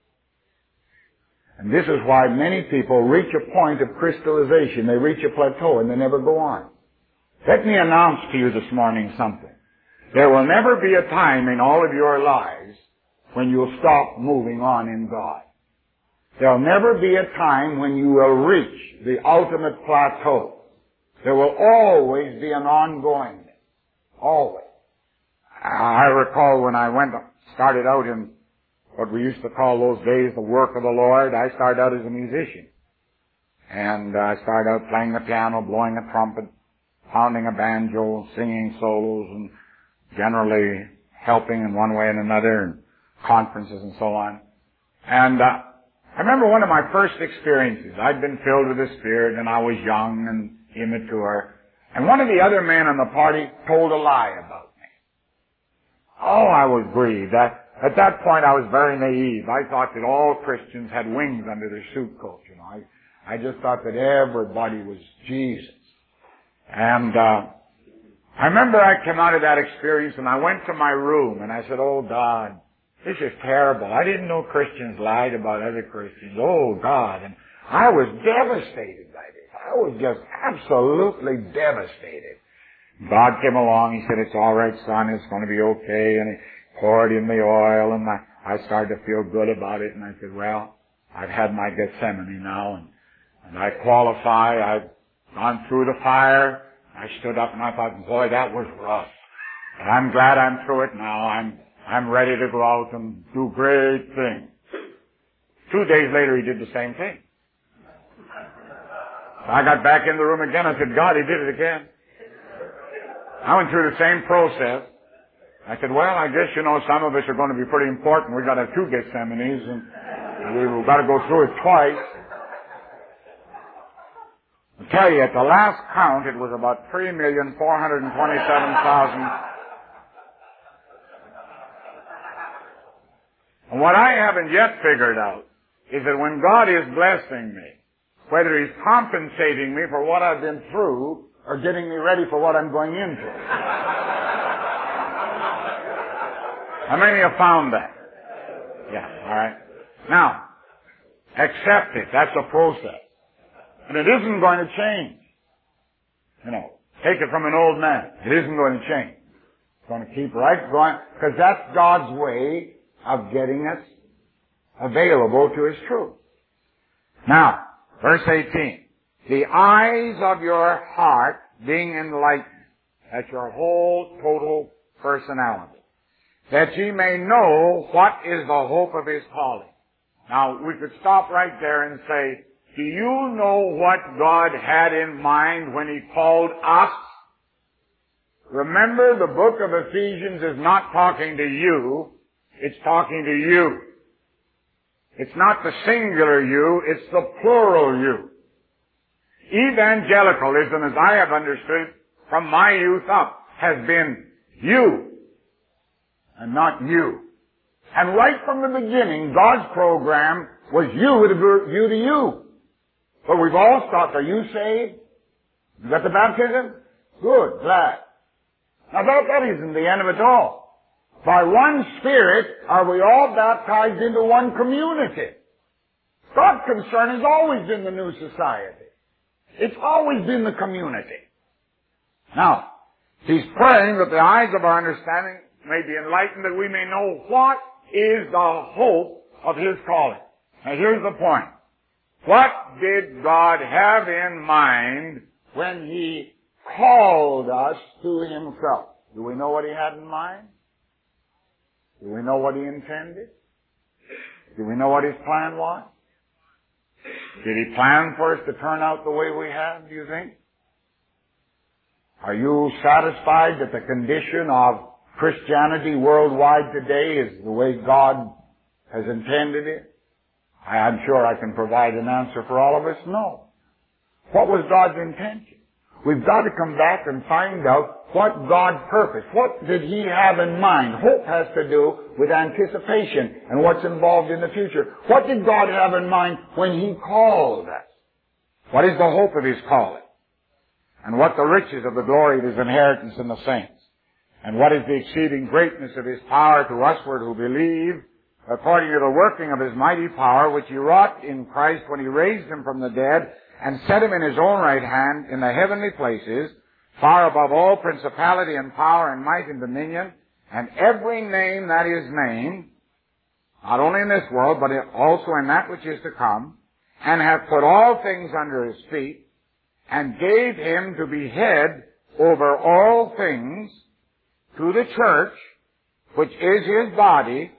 And this is why many people reach a point of crystallization. They reach a plateau and they never go on. Let me announce to you this morning something. There will never be a time in all of your lives when you'll stop moving on in God. There will never be a time when you will reach the ultimate plateau. There will always be an ongoing. Always. I recall when I went, started out in what we used to call those days the work of the Lord. I started out as a musician. And I started out playing the piano, blowing a trumpet, pounding a banjo, singing solos, and generally helping in one way and another, and conferences and so on. And uh, I remember one of my first experiences. I'd been filled with the Spirit, and I was young and immature. And one of the other men on the party told a lie about me. Oh, I was grieved. That At that point, I was very naive. I thought that all Christians had wings under their suit coat, you know. I, I just thought that everybody was Jesus. And, uh, I remember I came out of that experience and I went to my room and I said, oh God, this is terrible. I didn't know Christians lied about other Christians. Oh God. And I was devastated by this. I was just absolutely devastated. God came along. He said, it's all right, son. It's going to be okay. And he poured in the oil, and I, I started to feel good about it, and I said, well, I've had my Gethsemane now, and, and I qualify. I've gone through the fire. I stood up and I thought, boy, that was rough. But I'm glad I'm through it now. I'm, I'm ready to go out and do great things. Two days later, he did the same thing. So I got back in the room again. I said, God, He did it again. I went through the same process. I said, well, I guess, you know, some of us are going to be pretty important. We've got to have two Gethsemanes, and we've got to go through it twice. I tell you, at the last count, it was about three million four hundred twenty-seven thousand. And what I haven't yet figured out is that when God is blessing me, whether He's compensating me for what I've been through or getting me ready for what I'm going into. How many have found that? Yeah, all right. Now, accept it. That's a process. And it isn't going to change. You know, take it from an old man. It isn't going to change. It's going to keep right going, because that's God's way of getting us available to His truth. Now, verse eighteen. The eyes of your heart being enlightened. That's your whole total personality. That ye may know what is the hope of His calling. Now, we could stop right there and say, do you know what God had in mind when He called us? Remember, the book of Ephesians is not talking to you. It's talking to you. It's not the singular you, it's the plural you. Evangelicalism, as I have understood from my youth up, has been you and not you. And right from the beginning, God's program was you to you to you. But we've all stopped. Are you saved? You got the baptism? Good, glad. Now that, that isn't the end of it all. By one Spirit are we all baptized into one community. God's concern has always been the new society. It's always been the community. Now, He's praying that the eyes of our understanding may be enlightened, that we may know what is the hope of His calling. Now here's the point. What did God have in mind when He called us to Himself? Do we know what He had in mind? Do we know what He intended? Do we know what His plan was? Did He plan for us to turn out the way we have, do you think? Are you satisfied that the condition of Christianity worldwide today is the way God has intended it? I'm sure I can provide an answer for all of us. No. What was God's intention? We've got to come back and find out what God purposed. What did He have in mind? Hope has to do with anticipation and what's involved in the future. What did God have in mind when He called us? What is the hope of His calling? And what the riches of the glory of His inheritance in the saints? And what is the exceeding greatness of His power to usward who believe, according to the working of His mighty power, which He wrought in Christ when He raised Him from the dead and set Him in His own right hand in the heavenly places, far above all principality and power and might and dominion, and every name that is named, not only in this world, but also in that which is to come, and hath put all things under His feet, and gave Him to be head over all things to the church, which is His body,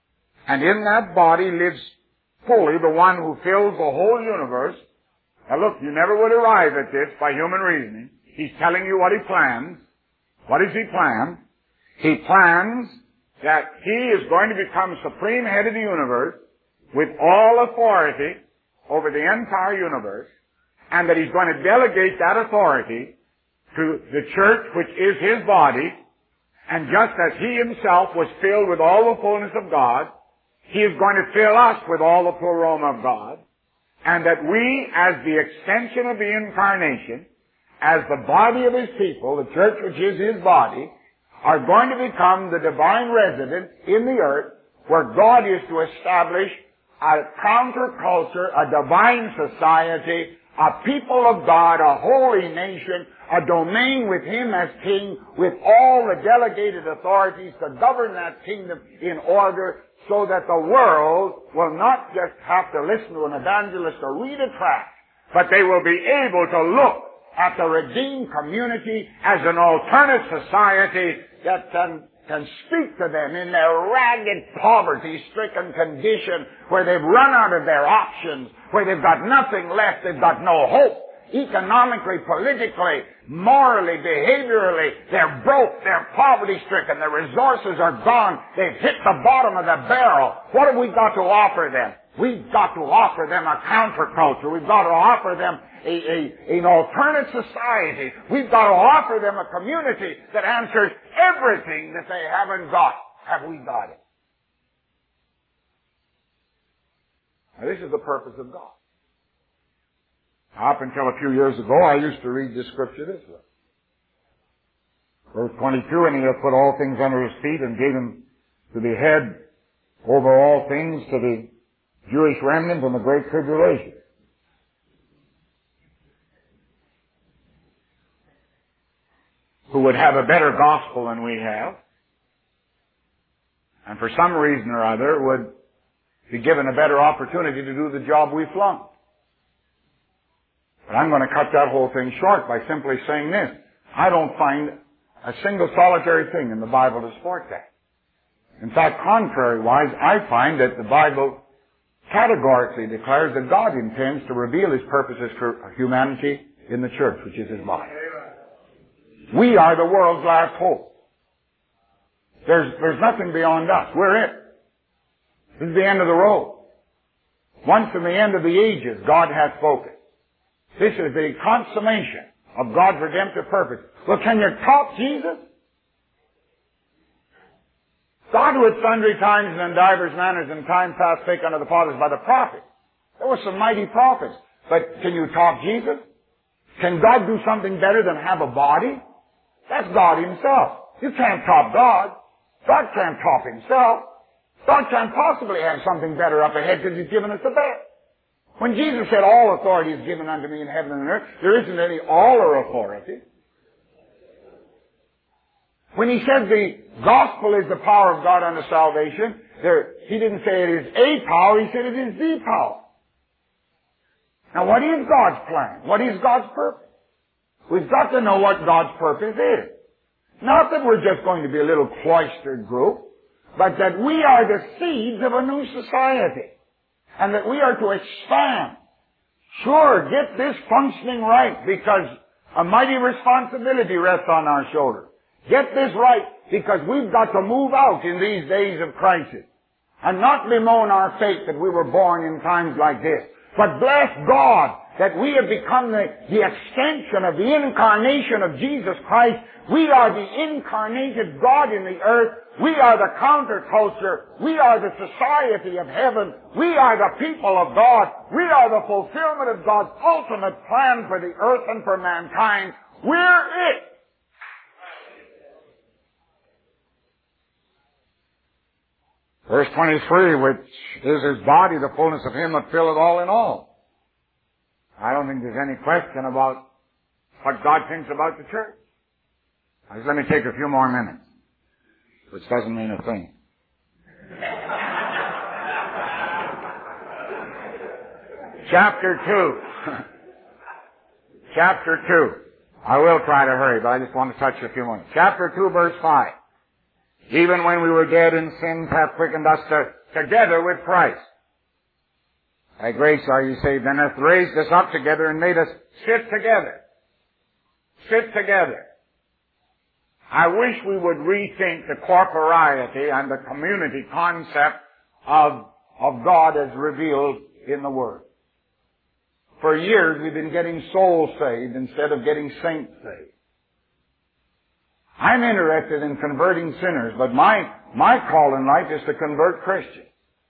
and in that body lives fully the one who fills the whole universe. Now look, you never would arrive at this by human reasoning. He's telling you what He plans. What does He plan? He plans that He is going to become supreme head of the universe with all authority over the entire universe, and that He's going to delegate that authority to the church, which is His body, and just as He Himself was filled with all the fullness of God, He is going to fill us with all the pleroma of God, and that we, as the extension of the incarnation, as the body of His people, the church which is His body, are going to become the divine resident in the earth, where God is to establish a counterculture, a divine society, a people of God, a holy nation, a domain with Him as King, with all the delegated authorities to govern that kingdom in order, so that the world will not just have to listen to an evangelist or read a tract, but they will be able to look at the redeemed community as an alternate society that can, can speak to them in their ragged, poverty-stricken condition, where they've run out of their options, where they've got nothing left, they've got no hope. Economically, politically, morally, behaviorally, they're broke, they're poverty-stricken, their resources are gone, they've hit the bottom of the barrel. What have we got to offer them? We've got to offer them a counterculture. We've got to offer them a, a, an alternate society. We've got to offer them a community that answers everything that they haven't got. Have we got it? Now, this is the purpose of God. Up until a few years ago, I used to read the scripture this way. Verse twenty-two, and He hath put all things under His feet and gave Him to be head over all things to the Jewish remnant in the great tribulation. Who would have a better gospel than we have, and for some reason or other would be given a better opportunity to do the job we flunked. But I'm going to cut that whole thing short by simply saying this. I don't find a single solitary thing in the Bible to support that. In fact, contrary-wise, I find that the Bible categorically declares that God intends to reveal His purposes for humanity in the church, which is His body. We are the world's last hope. There's, there's nothing beyond us. We're it. This is the end of the road. Once in the end of the ages, God hath spoken. This is the consummation of God's redemptive purpose. Well, can you top Jesus? God who at sundry times and in divers manners in time past spake unto the fathers by the prophets. There were some mighty prophets. But can you top Jesus? Can God do something better than have a body? That's God Himself. You can't top God. God can't top Himself. God can't possibly have something better up ahead because He's given us the best. When Jesus said, all authority is given unto me in heaven and earth, there isn't any all or authority. When He said the gospel is the power of God unto salvation, there, He didn't say it is a power, He said it is the power. Now what is God's plan? What is God's purpose? We've got to know what God's purpose is. Not that we're just going to be a little cloistered group, but that we are the seeds of a new society. And that we are to expand. Sure, get this functioning right because a mighty responsibility rests on our shoulders. Get this right because we've got to move out in these days of crisis. And not bemoan our fate that we were born in times like this. But bless God that we have become the, the extension of the incarnation of Jesus Christ. We are the incarnated God in the earth. We are the counterculture. We are the society of heaven. We are the people of God. We are the fulfillment of God's ultimate plan for the earth and for mankind. We're it. Verse twenty-three, which is His body, the fullness of Him that filleth all in all. I don't think there's any question about what God thinks about the church. Now, just let me take a few more minutes, which doesn't mean a thing. Chapter two. Chapter two. I will try to hurry, but I just want to touch a few more. Chapter two, verse five. Even when we were dead in sins, hath quickened us to, together with Christ. By grace are you saved, and hath raised us up together and made us sit together. Sit together. I wish we would rethink the corporeity and the community concept of, of God as revealed in the Word. For years we've been getting souls saved instead of getting saints saved. I'm interested in converting sinners, but my, my call in life is to convert Christians.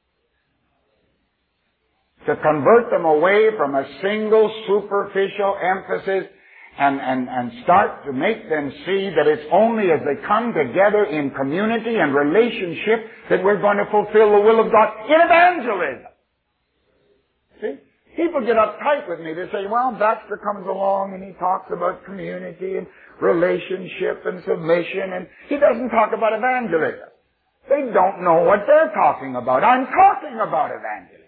To convert them away from a single superficial emphasis and, and, and start to make them see that it's only as they come together in community and relationship that we're going to fulfill the will of God in evangelism. See? People get uptight with me. They say, well, Baxter comes along and he talks about community and relationship and submission, and he doesn't talk about evangelism. They don't know what they're talking about. I'm talking about evangelism.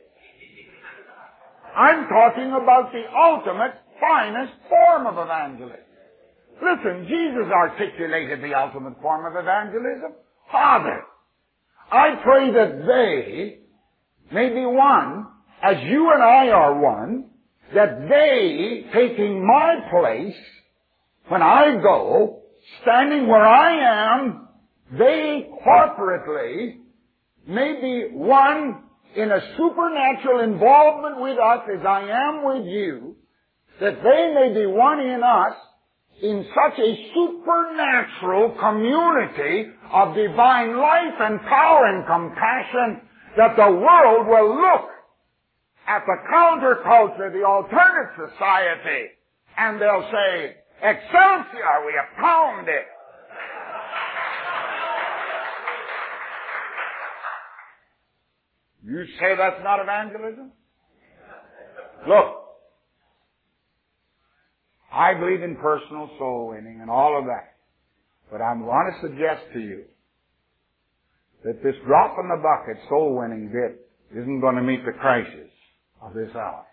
I'm talking about the ultimate, finest form of evangelism. Listen, Jesus articulated the ultimate form of evangelism. Father, I pray that they may be one, as you and I are one, that they, taking my place, when I go, standing where I am, they corporately may be one in a supernatural involvement with us as I am with you, that they may be one in us in such a supernatural community of divine life and power and compassion that the world will look at the counterculture, the alternate society, and they'll say, Excelsior, we have found it. You say that's not evangelism? Look, I believe in personal soul winning and all of that. But I want to suggest to you that this drop in the bucket soul winning bit isn't going to meet the crisis of this hour.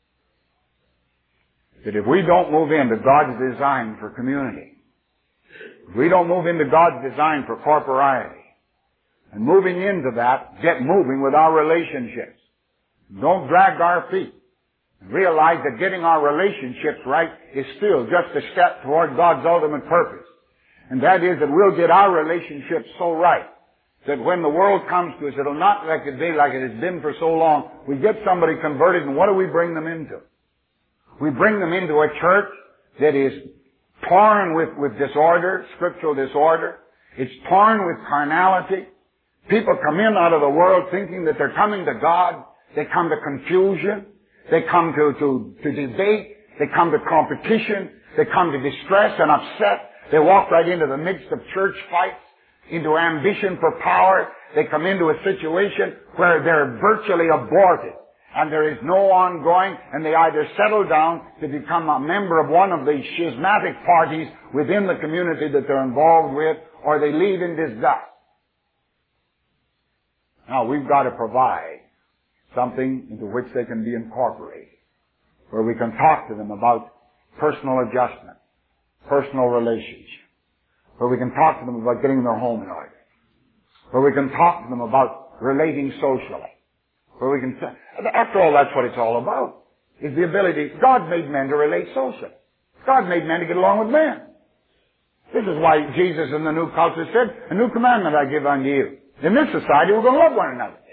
That if we don't move into God's design for community, if we don't move into God's design for corporeity, and moving into that, get moving with our relationships. Don't drag our feet. Realize that getting our relationships right is still just a step toward God's ultimate purpose. And that is that we'll get our relationships so right that when the world comes to us, it'll not like it be like it has been for so long. We get somebody converted, and what do we bring them into? We bring them into a church that is torn with, with disorder, scriptural disorder. It's torn with carnality. People come in out of the world thinking that they're coming to God. They come to confusion. They come to, to, to debate. They come to competition. They come to distress and upset. They walk right into the midst of church fights, into ambition for power. They come into a situation where they're virtually aborted, and there is no ongoing, and they either settle down to become a member of one of the schismatic parties within the community that they're involved with, or they leave in disgust. Now, we've got to provide something into which they can be incorporated, where we can talk to them about personal adjustment, personal relationship, where we can talk to them about getting their home in order, where we can talk to them about relating socially, where we can say, after all, that's what it's all about, is the ability, God made men to relate socially. God made men to get along with men. This is why Jesus in the new culture said, a new commandment I give unto you. In this society, we're going to love one another.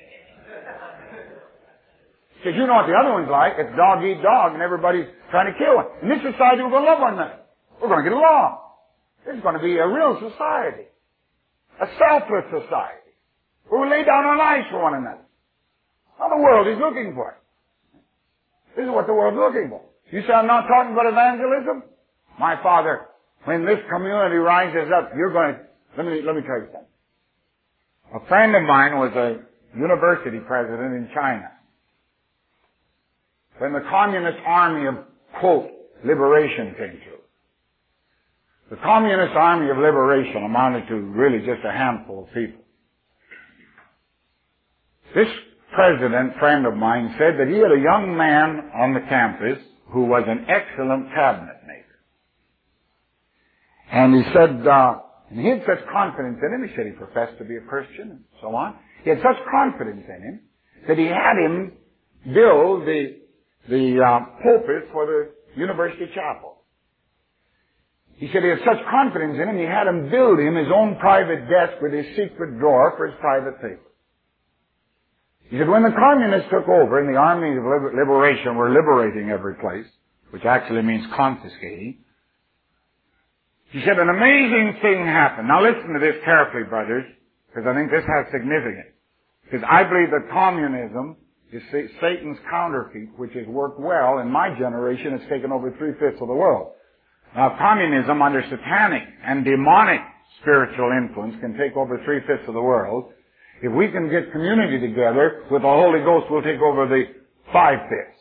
Because you know what the other one's like. It's dog eat dog, and everybody's trying to kill one. In this society, we're going to love one another. We're going to get along. This is going to be a real society. A selfless society. Where we lay down our lives for one another. Now the world is looking for it. This is what the world's looking for. You say I'm not talking about evangelism? My Father, when this community rises up, you're going to, let me, let me tell you something. A friend of mine was a university president in China. When the Communist Army of, quote, liberation came through. The Communist Army of Liberation amounted to really just a handful of people. This president, friend of mine, said that he had a young man on the campus who was an excellent cabinet maker. And he said, uh, and he had such confidence in him, he said he professed to be a Christian and so on. He had such confidence in him that he had him build the, the uh, pulpit for the university chapel. He said he had such confidence in him, he had him build him his own private desk with his secret drawer for his private paper. He said when the communists took over and the armies of liberation were liberating every place, which actually means confiscating, he said an amazing thing happened. Now listen to this carefully, brothers, because I think this has significance. Because I believe that communism is Satan's counterfeit, which has worked well in my generation. It's taken over three-fifths of the world. Now, communism under satanic and demonic spiritual influence can take over three-fifths of the world. If we can get community together with the Holy Ghost, we'll take over the five-fifths.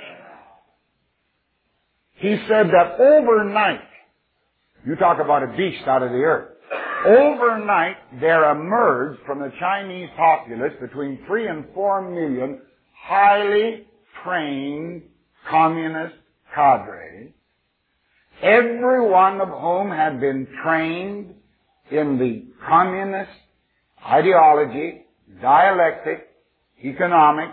He said that overnight, you talk about a beast out of the earth, overnight there emerged from the Chinese populace between three and four million highly trained communist cadres, every one of whom had been trained in the communist ideology, dialectic, economic,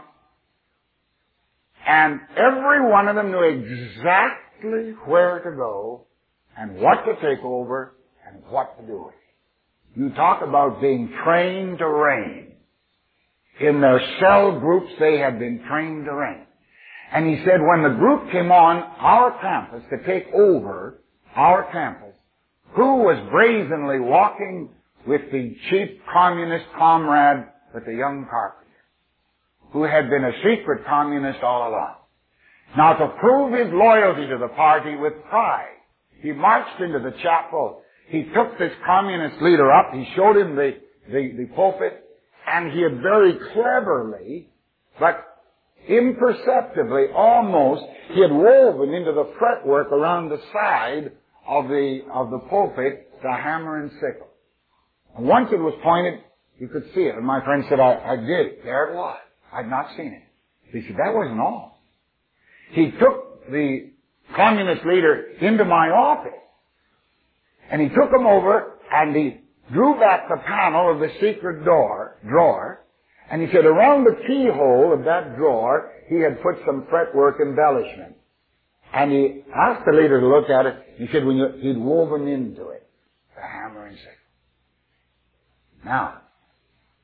and every one of them knew exactly where to go and what to take over and what to do with it. You talk about being trained to reign. In their cell groups, they had been trained to reign. And he said when the group came on our campus to take over our campus, who was brazenly walking with the chief communist comrade with the young carpenter, who had been a secret communist all along. Now to prove his loyalty to the party with pride, he marched into the chapel. He took this communist leader up. He showed him the, the, the pulpit, and he had very cleverly, but imperceptibly almost, he had woven into the fretwork around the side of the, of the pulpit the hammer and sickle. And once it was pointed, you could see it. And my friend said, I, I did. There it was. I'd not seen it. He said, that wasn't all. He took the communist leader into my office, and he took him over, and he drew back the panel of the secret door, drawer, and he said around the keyhole of that drawer, he had put some fretwork embellishment. And he asked the leader to look at it. He said when you, he'd woven into it the hammer and sickle. Now,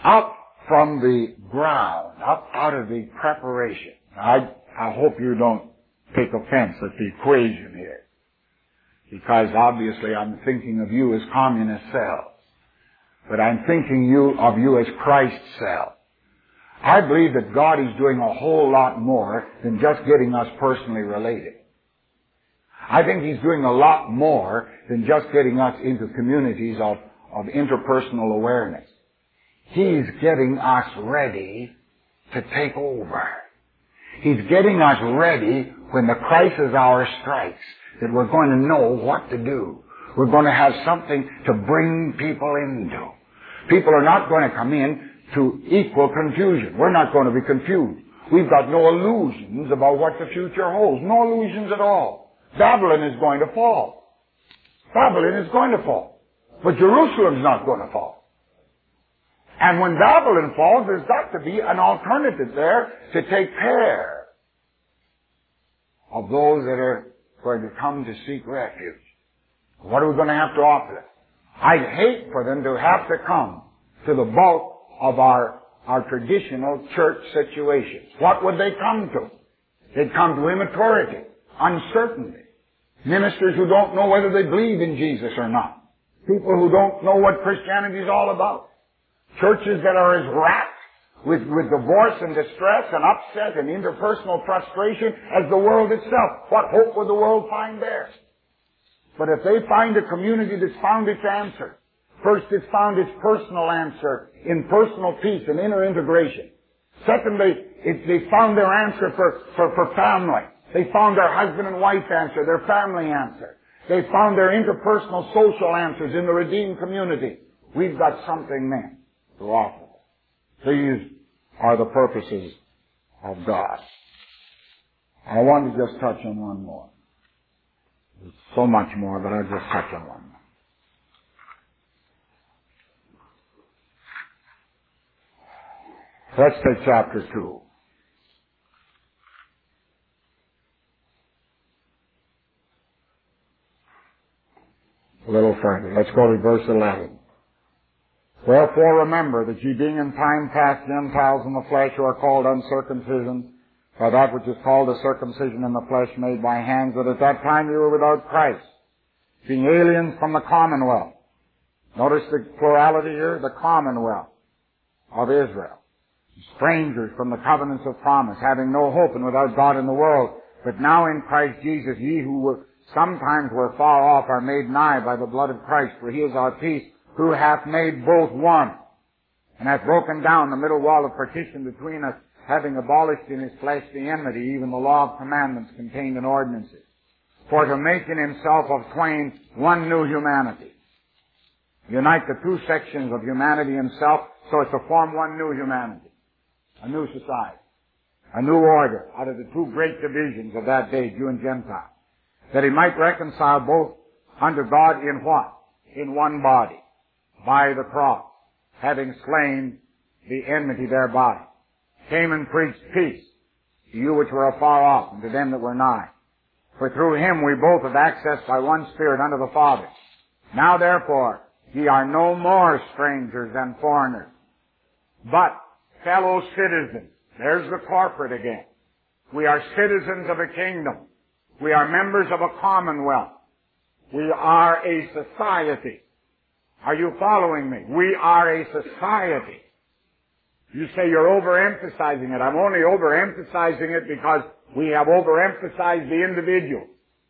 up from the ground, up out of the preparation. I, I hope you don't take offense at the equation here, because obviously I'm thinking of you as communist cells, but I'm thinking you of you as Christ cells. I believe that God is doing a whole lot more than just getting us personally related. I think He's doing a lot more than just getting us into communities of, of interpersonal awareness. He's getting us ready to take over. He's getting us ready when the crisis hour strikes, that we're going to know what to do. We're going to have something to bring people into. People are not going to come in to equal confusion. We're not going to be confused. We've got no illusions about what the future holds. No illusions at all. Babylon is going to fall. Babylon is going to fall. But Jerusalem's not going to fall. And when Babylon falls, there's got to be an alternative there to take care of those that are going to come to seek refuge. What are we going to have to offer them? I'd hate for them to have to come to the bulk of our, our traditional church situations. What would they come to? They'd come to immaturity, uncertainty, ministers who don't know whether they believe in Jesus or not, people who don't know what Christianity is all about, churches that are as racked with, with divorce and distress and upset and interpersonal frustration as the world itself. What hope would the world find there? But if they find a community that's found its answer, first, it's found its personal answer in personal peace and inner integration. Secondly, it, they found their answer for, for, for family. They found their husband and wife answer, their family answer. They found their interpersonal social answers in the redeemed community. We've got something then to offer. These are the purposes of God. I want to just touch on one more. There's so much more, but I'll just touch on one more. Let's take chapter two. A little further. Let's go to verse eleven. Wherefore remember that ye being in time past Gentiles in the flesh, who are called uncircumcision, by that which is called the circumcision in the flesh made by hands, that at that time you were without Christ, being aliens from the commonwealth. Notice the plurality here, the commonwealth of Israel. Strangers from the covenants of promise, having no hope and without God in the world. But now in Christ Jesus, ye who were sometimes were far off are made nigh by the blood of Christ, for He is our peace, who hath made both one, and hath broken down the middle wall of partition between us, having abolished in His flesh the enmity, even the law of commandments contained in ordinances, for to make in Himself of twain one new humanity. Unite the two sections of humanity Himself, so as to form one new humanity. A new society, a new order out of the two great divisions of that day, Jew and Gentile, that He might reconcile both unto God in what? In one body, by the cross, having slain the enmity thereby. Came and preached peace to you which were afar off, and to them that were nigh. For through Him we both have access by one Spirit unto the Father. Now therefore ye are no more strangers and foreigners, but fellow citizens. There's the corporate again. We are citizens of a kingdom. We are members of a commonwealth. We are a society. Are you following me? We are a society. You say you're overemphasizing it. I'm only overemphasizing it because we have overemphasized the individual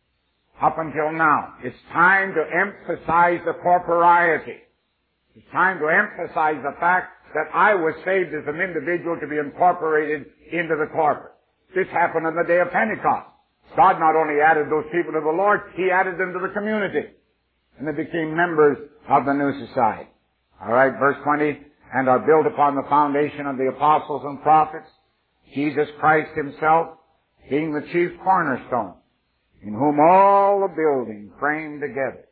up until now. It's time to emphasize the corporeity. It's time to emphasize the fact that I was saved as an individual to be incorporated into the corporate. This happened on the day of Pentecost. God not only added those people to the Lord, He added them to the community. And they became members of the new society. All right, verse twenty, and are built upon the foundation of the apostles and prophets, Jesus Christ Himself being the chief cornerstone, in whom all the building framed together,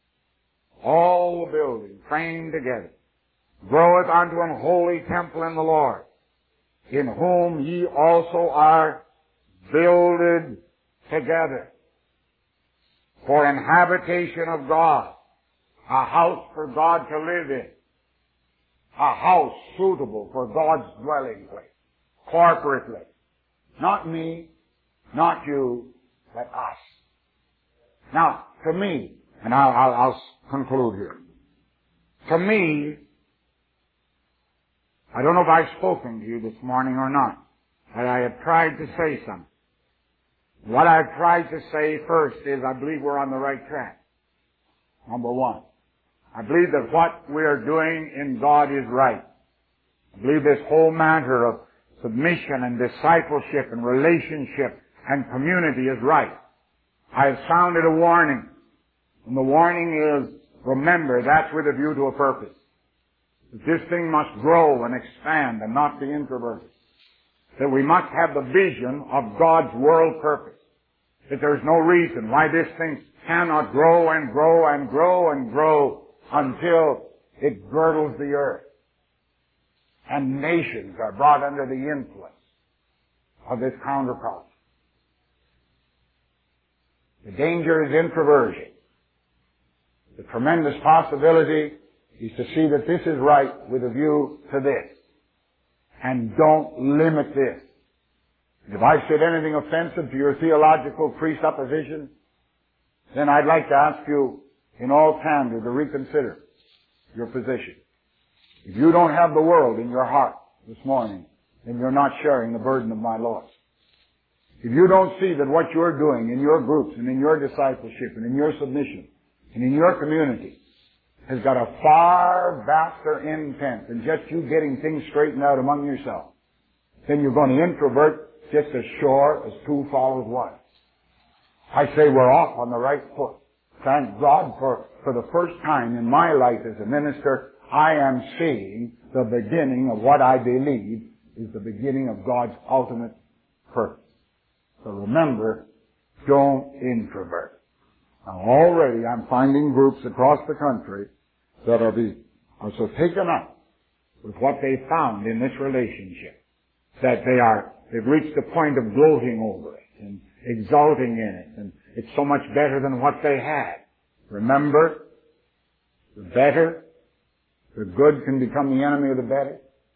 all the building framed together, groweth unto an holy temple in the Lord, in whom ye also are builded together for an habitation of God, a house for God to live in. a house suitable for God's dwelling place, corporately. Not me, not you, but us. Now, to me, and I'll, I'll, I'll conclude here. To me, I don't know if I've spoken to you this morning or not, but I have tried to say something. What I've tried to say first is I believe we're on the right track. Number one. I believe that what we are doing in God is right. I believe this whole matter of submission and discipleship and relationship and community is right. I have sounded a warning. And the warning is, remember, that's with a view to a purpose. That this thing must grow and expand and not be introverted. That we must have the vision of God's world purpose. That there's no reason why this thing cannot grow and grow and grow and grow until it girdles the earth. And nations are brought under the influence of this counterculture. The danger is introversion. The tremendous possibility is to see that this is right with a view to this. And don't limit this. If I've said anything offensive to your theological presuppositions, then I'd like to ask you in all candor to reconsider your position. If you don't have the world in your heart this morning, then you're not sharing the burden of my Lord. If you don't see that what you're doing in your groups and in your discipleship and in your submission and in your community has got a far vaster intent than just you getting things straightened out among yourselves, then you're going to introvert just as sure as two follows one. I say we're off on the right foot. Thank God for, for the first time in my life as a minister, I am seeing the beginning of what I believe is the beginning of God's ultimate purpose. So remember, don't introvert. Now already I'm finding groups across the country that are, be, are so taken up with what they found in this relationship that they are, they've reached the point of gloating over it and exulting in it, and it's so much better than what they had. Remember, the better, the good can become the enemy of the better,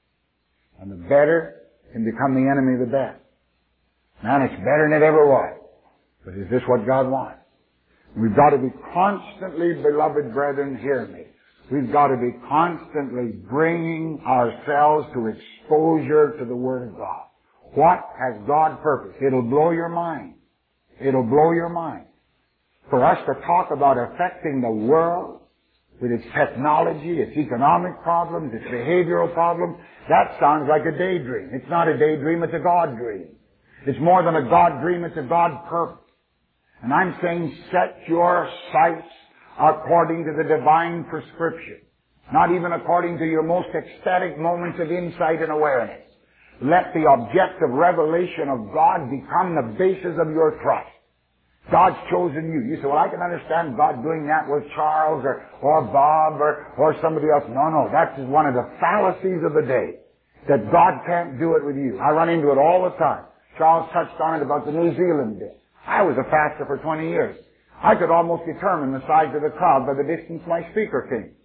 and the better can become the enemy of the best. Man, it's better than it ever was. But is this what God wants? We've got to be constantly, beloved brethren, hear me. We've got to be constantly bringing ourselves to exposure to the Word of God. What has God purposed? It'll blow your mind. It'll blow your mind. For us to talk about affecting the world with its technology, its economic problems, its behavioral problems, that sounds like a daydream. It's not a daydream, it's a God dream. It's more than a God dream, it's a God purpose. And I'm saying set your sights according to the divine prescription. Not even according to your most ecstatic moments of insight and awareness. Let the objective revelation of God become the basis of your trust. God's chosen you. You say, well, I can understand God doing that with Charles or, or Bob or, or somebody else. No, no, that's one of the fallacies of the day. That God can't do it with you. I run into it all the time. Charles touched on it about the New Zealand bit. I was a pastor for twenty years. I could almost determine the size of the crowd by the distance my speaker came.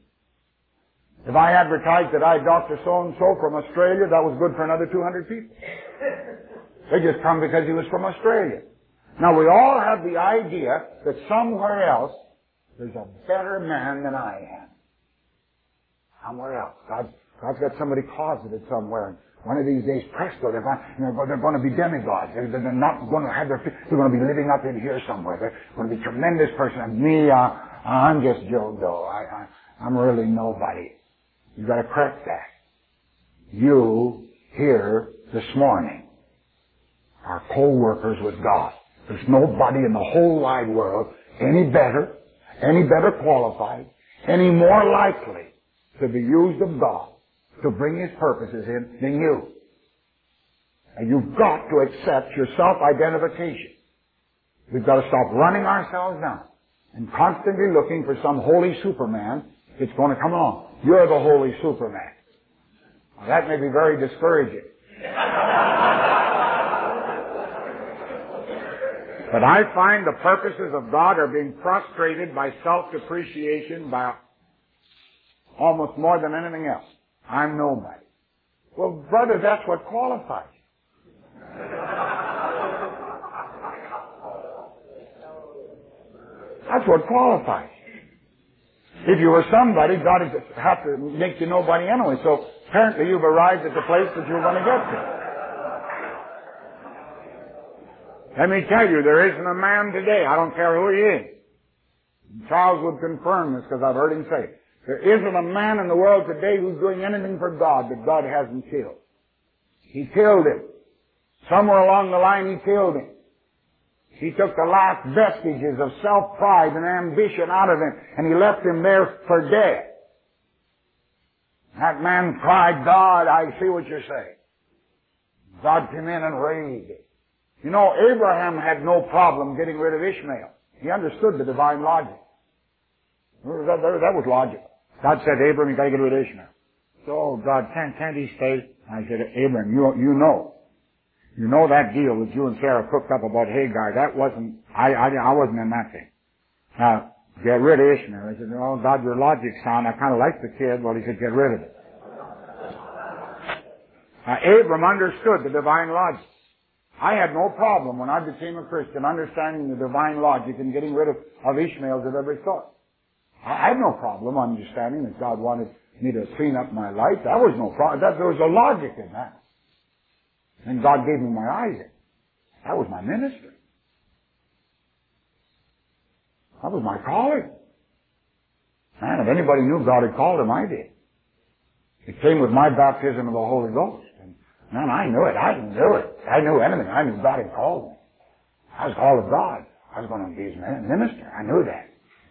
If I advertised that I had Doctor So-and-so from Australia, that was good for another two hundred people. They just come because he was from Australia. Now we all have the idea that somewhere else there's a better man than I am. Somewhere else. God, God's got somebody closeted somewhere. One of these days, presto, they're going, they're going to be demigods. They're, they're not going to have their, they're going to be living up in here somewhere. They're going to be tremendous person. And me, uh, I'm just Joe Doe. I, I, I'm really nobody. You've got to correct that. You here this morning are co-workers with God. There's nobody in the whole wide world any better, any better qualified, any more likely to be used of God to bring His purposes in than you. And you've got to accept your self-identification. We've got to stop running ourselves down and constantly looking for some holy Superman that's going to come along. You're the holy Superman. Now, that may be very discouraging. But I find the purposes of God are being frustrated by self-depreciation, by almost more than anything else. I'm nobody. Well, brother, that's what qualifies. That's what qualifies. If you were somebody, God would have to make you nobody anyway. So apparently you've arrived at the place that you're going to get to. Let me tell you, there isn't a man today, I don't care who he is. Charles would confirm this because I've heard him say it. There isn't a man in the world today who's doing anything for God that God hasn't killed. He killed him. Somewhere along the line he killed him. He took the last vestiges of self-pride and ambition out of him, and he left him there for dead. That man cried, God, I see what you're saying. God came in and raised it. You know, Abraham had no problem getting rid of Ishmael. He understood the divine logic. That, that, that was logical. God said, Abraham, you gotta get rid of Ishmael. So, God, can't, can't he stay? I said, Abraham, you, you know. You know that deal that you and Sarah cooked up about Hagar. That wasn't, I, I, I wasn't in that thing. Now, get rid of Ishmael. I said, oh, God, your logic's sound. I kind of like the kid. Well, he said, get rid of it. Now, Abram understood the divine logic. I had no problem when I became a Christian understanding the divine logic and getting rid of, of Ishmaels of every sort. I had no problem understanding that God wanted me to clean up my life. That was no problem. That, there was a logic in that. And God gave me my Isaac. That was my ministry. That was my calling. Man, if anybody knew God had called him, I did. It came with my baptism of the Holy Ghost. And man, I knew it. I knew it. I knew anything. I knew God had called me. I was called of God. I was going to be his minister. I knew that.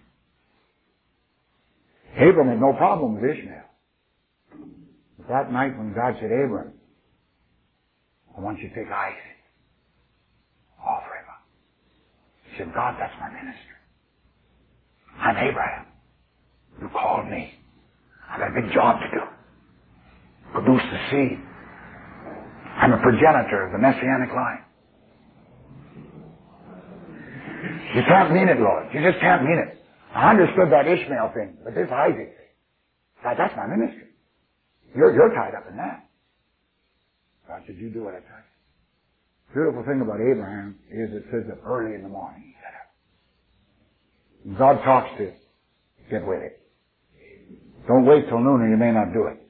Abram had no problem with Ishmael. But that night when God said, Abram, I want you to take Isaac. Offer him up. He said, God, that's my ministry. I'm Abraham. You called me. I've got a big job to do. Produce the seed. I'm a progenitor of the Messianic line. You can't mean it, Lord. You just can't mean it. I understood that Ishmael thing, but this Isaac thing, God, that's my ministry. You're, you're tied up in that. God said, you do what I tell you. The beautiful thing about Abraham is it says that early in the morning he got up. When God talks to you, get with it. Don't wait till noon or you may not do it.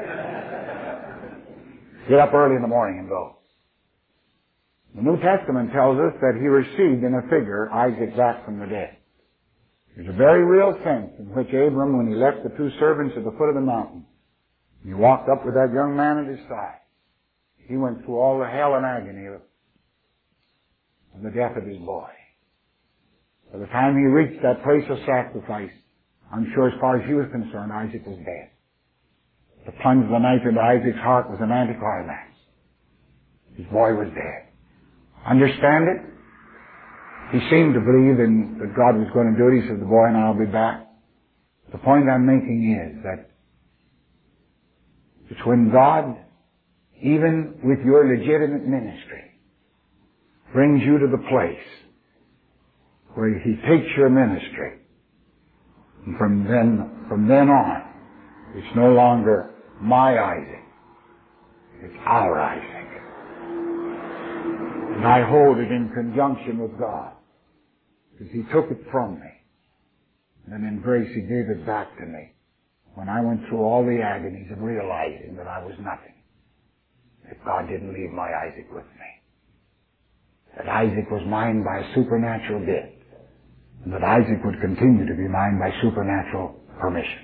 Get up early in the morning and go. The New Testament tells us that he received in a figure Isaac back from the dead. There's a very real sense in which Abram, when he left the two servants at the foot of the mountain, he walked up with that young man at his side. He went through all the hell and agony of the death of his boy. By the time he reached that place of sacrifice, I'm sure as far as he was concerned, Isaac was dead. The plunge of the knife into Isaac's heart was an anticlimax. His boy was dead. Understand it? He seemed to believe in that God was going to do it. He said, the boy and I will be back. The point I'm making is that it's when God, even with your legitimate ministry, brings you to the place where he takes your ministry, and from then, from then on, it's no longer my Isaac. It's our Isaac. And I hold it in conjunction with God. Because he took it from me. And in grace he gave it back to me. When I went through all the agonies of realizing that I was nothing. That God didn't leave my Isaac with me. That Isaac was mine by a supernatural gift. And that Isaac would continue to be mine by supernatural permission.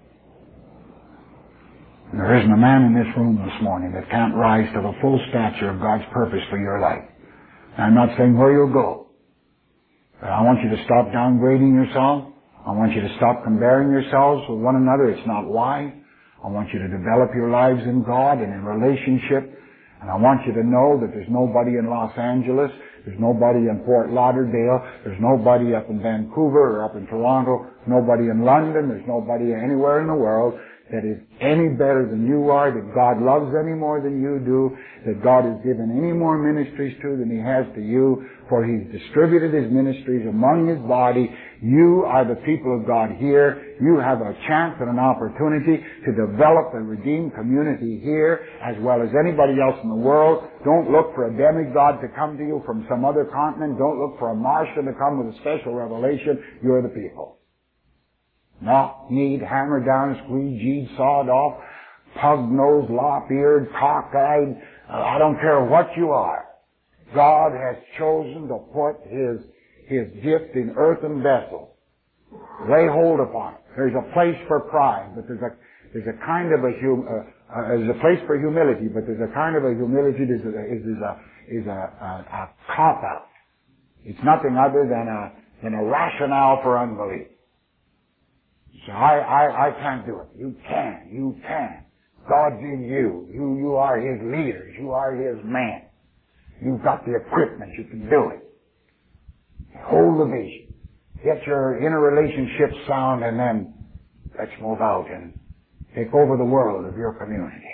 And there isn't a man in this room this morning that can't rise to the full stature of God's purpose for your life. And I'm not saying where you'll go. But I want you to stop downgrading yourself. I want you to stop comparing yourselves with one another. It's not wise. I want you to develop your lives in God and in relationship. And I want you to know that there's nobody in Los Angeles, there's nobody in Fort Lauderdale, there's nobody up in Vancouver or up in Toronto, nobody in London, there's nobody anywhere in the world that is any better than you are, that God loves any more than you do, that God has given any more ministries to than He has to you, for He's distributed His ministries among His body. You are the people of God here. You have a chance and an opportunity to develop a redeemed community here as well as anybody else in the world. Don't look for a demigod to come to you from some other continent. Don't look for a Martian to come with a special revelation. You're the people. Knock-kneed, hammered down, squeegeed, sawed off, pug-nosed, lop-eared, cockeyed. Uh, I don't care what you are. God has chosen to put His His gift in earthen vessels. Lay hold upon it. There's a place for pride, but there's a there's a kind of a hum, uh, uh, there's a place for humility, but there's a kind of a humility that is a is, is a is a, a, a cop out. It's nothing other than a than a rationale for unbelief. So I, I, I can't do it. You can. You can. God's in you. You, you are His leaders. You are His man. You've got the equipment. You can do it. Hold the vision. Get your inner relationships sound, and then let's move out and take over the world of your community.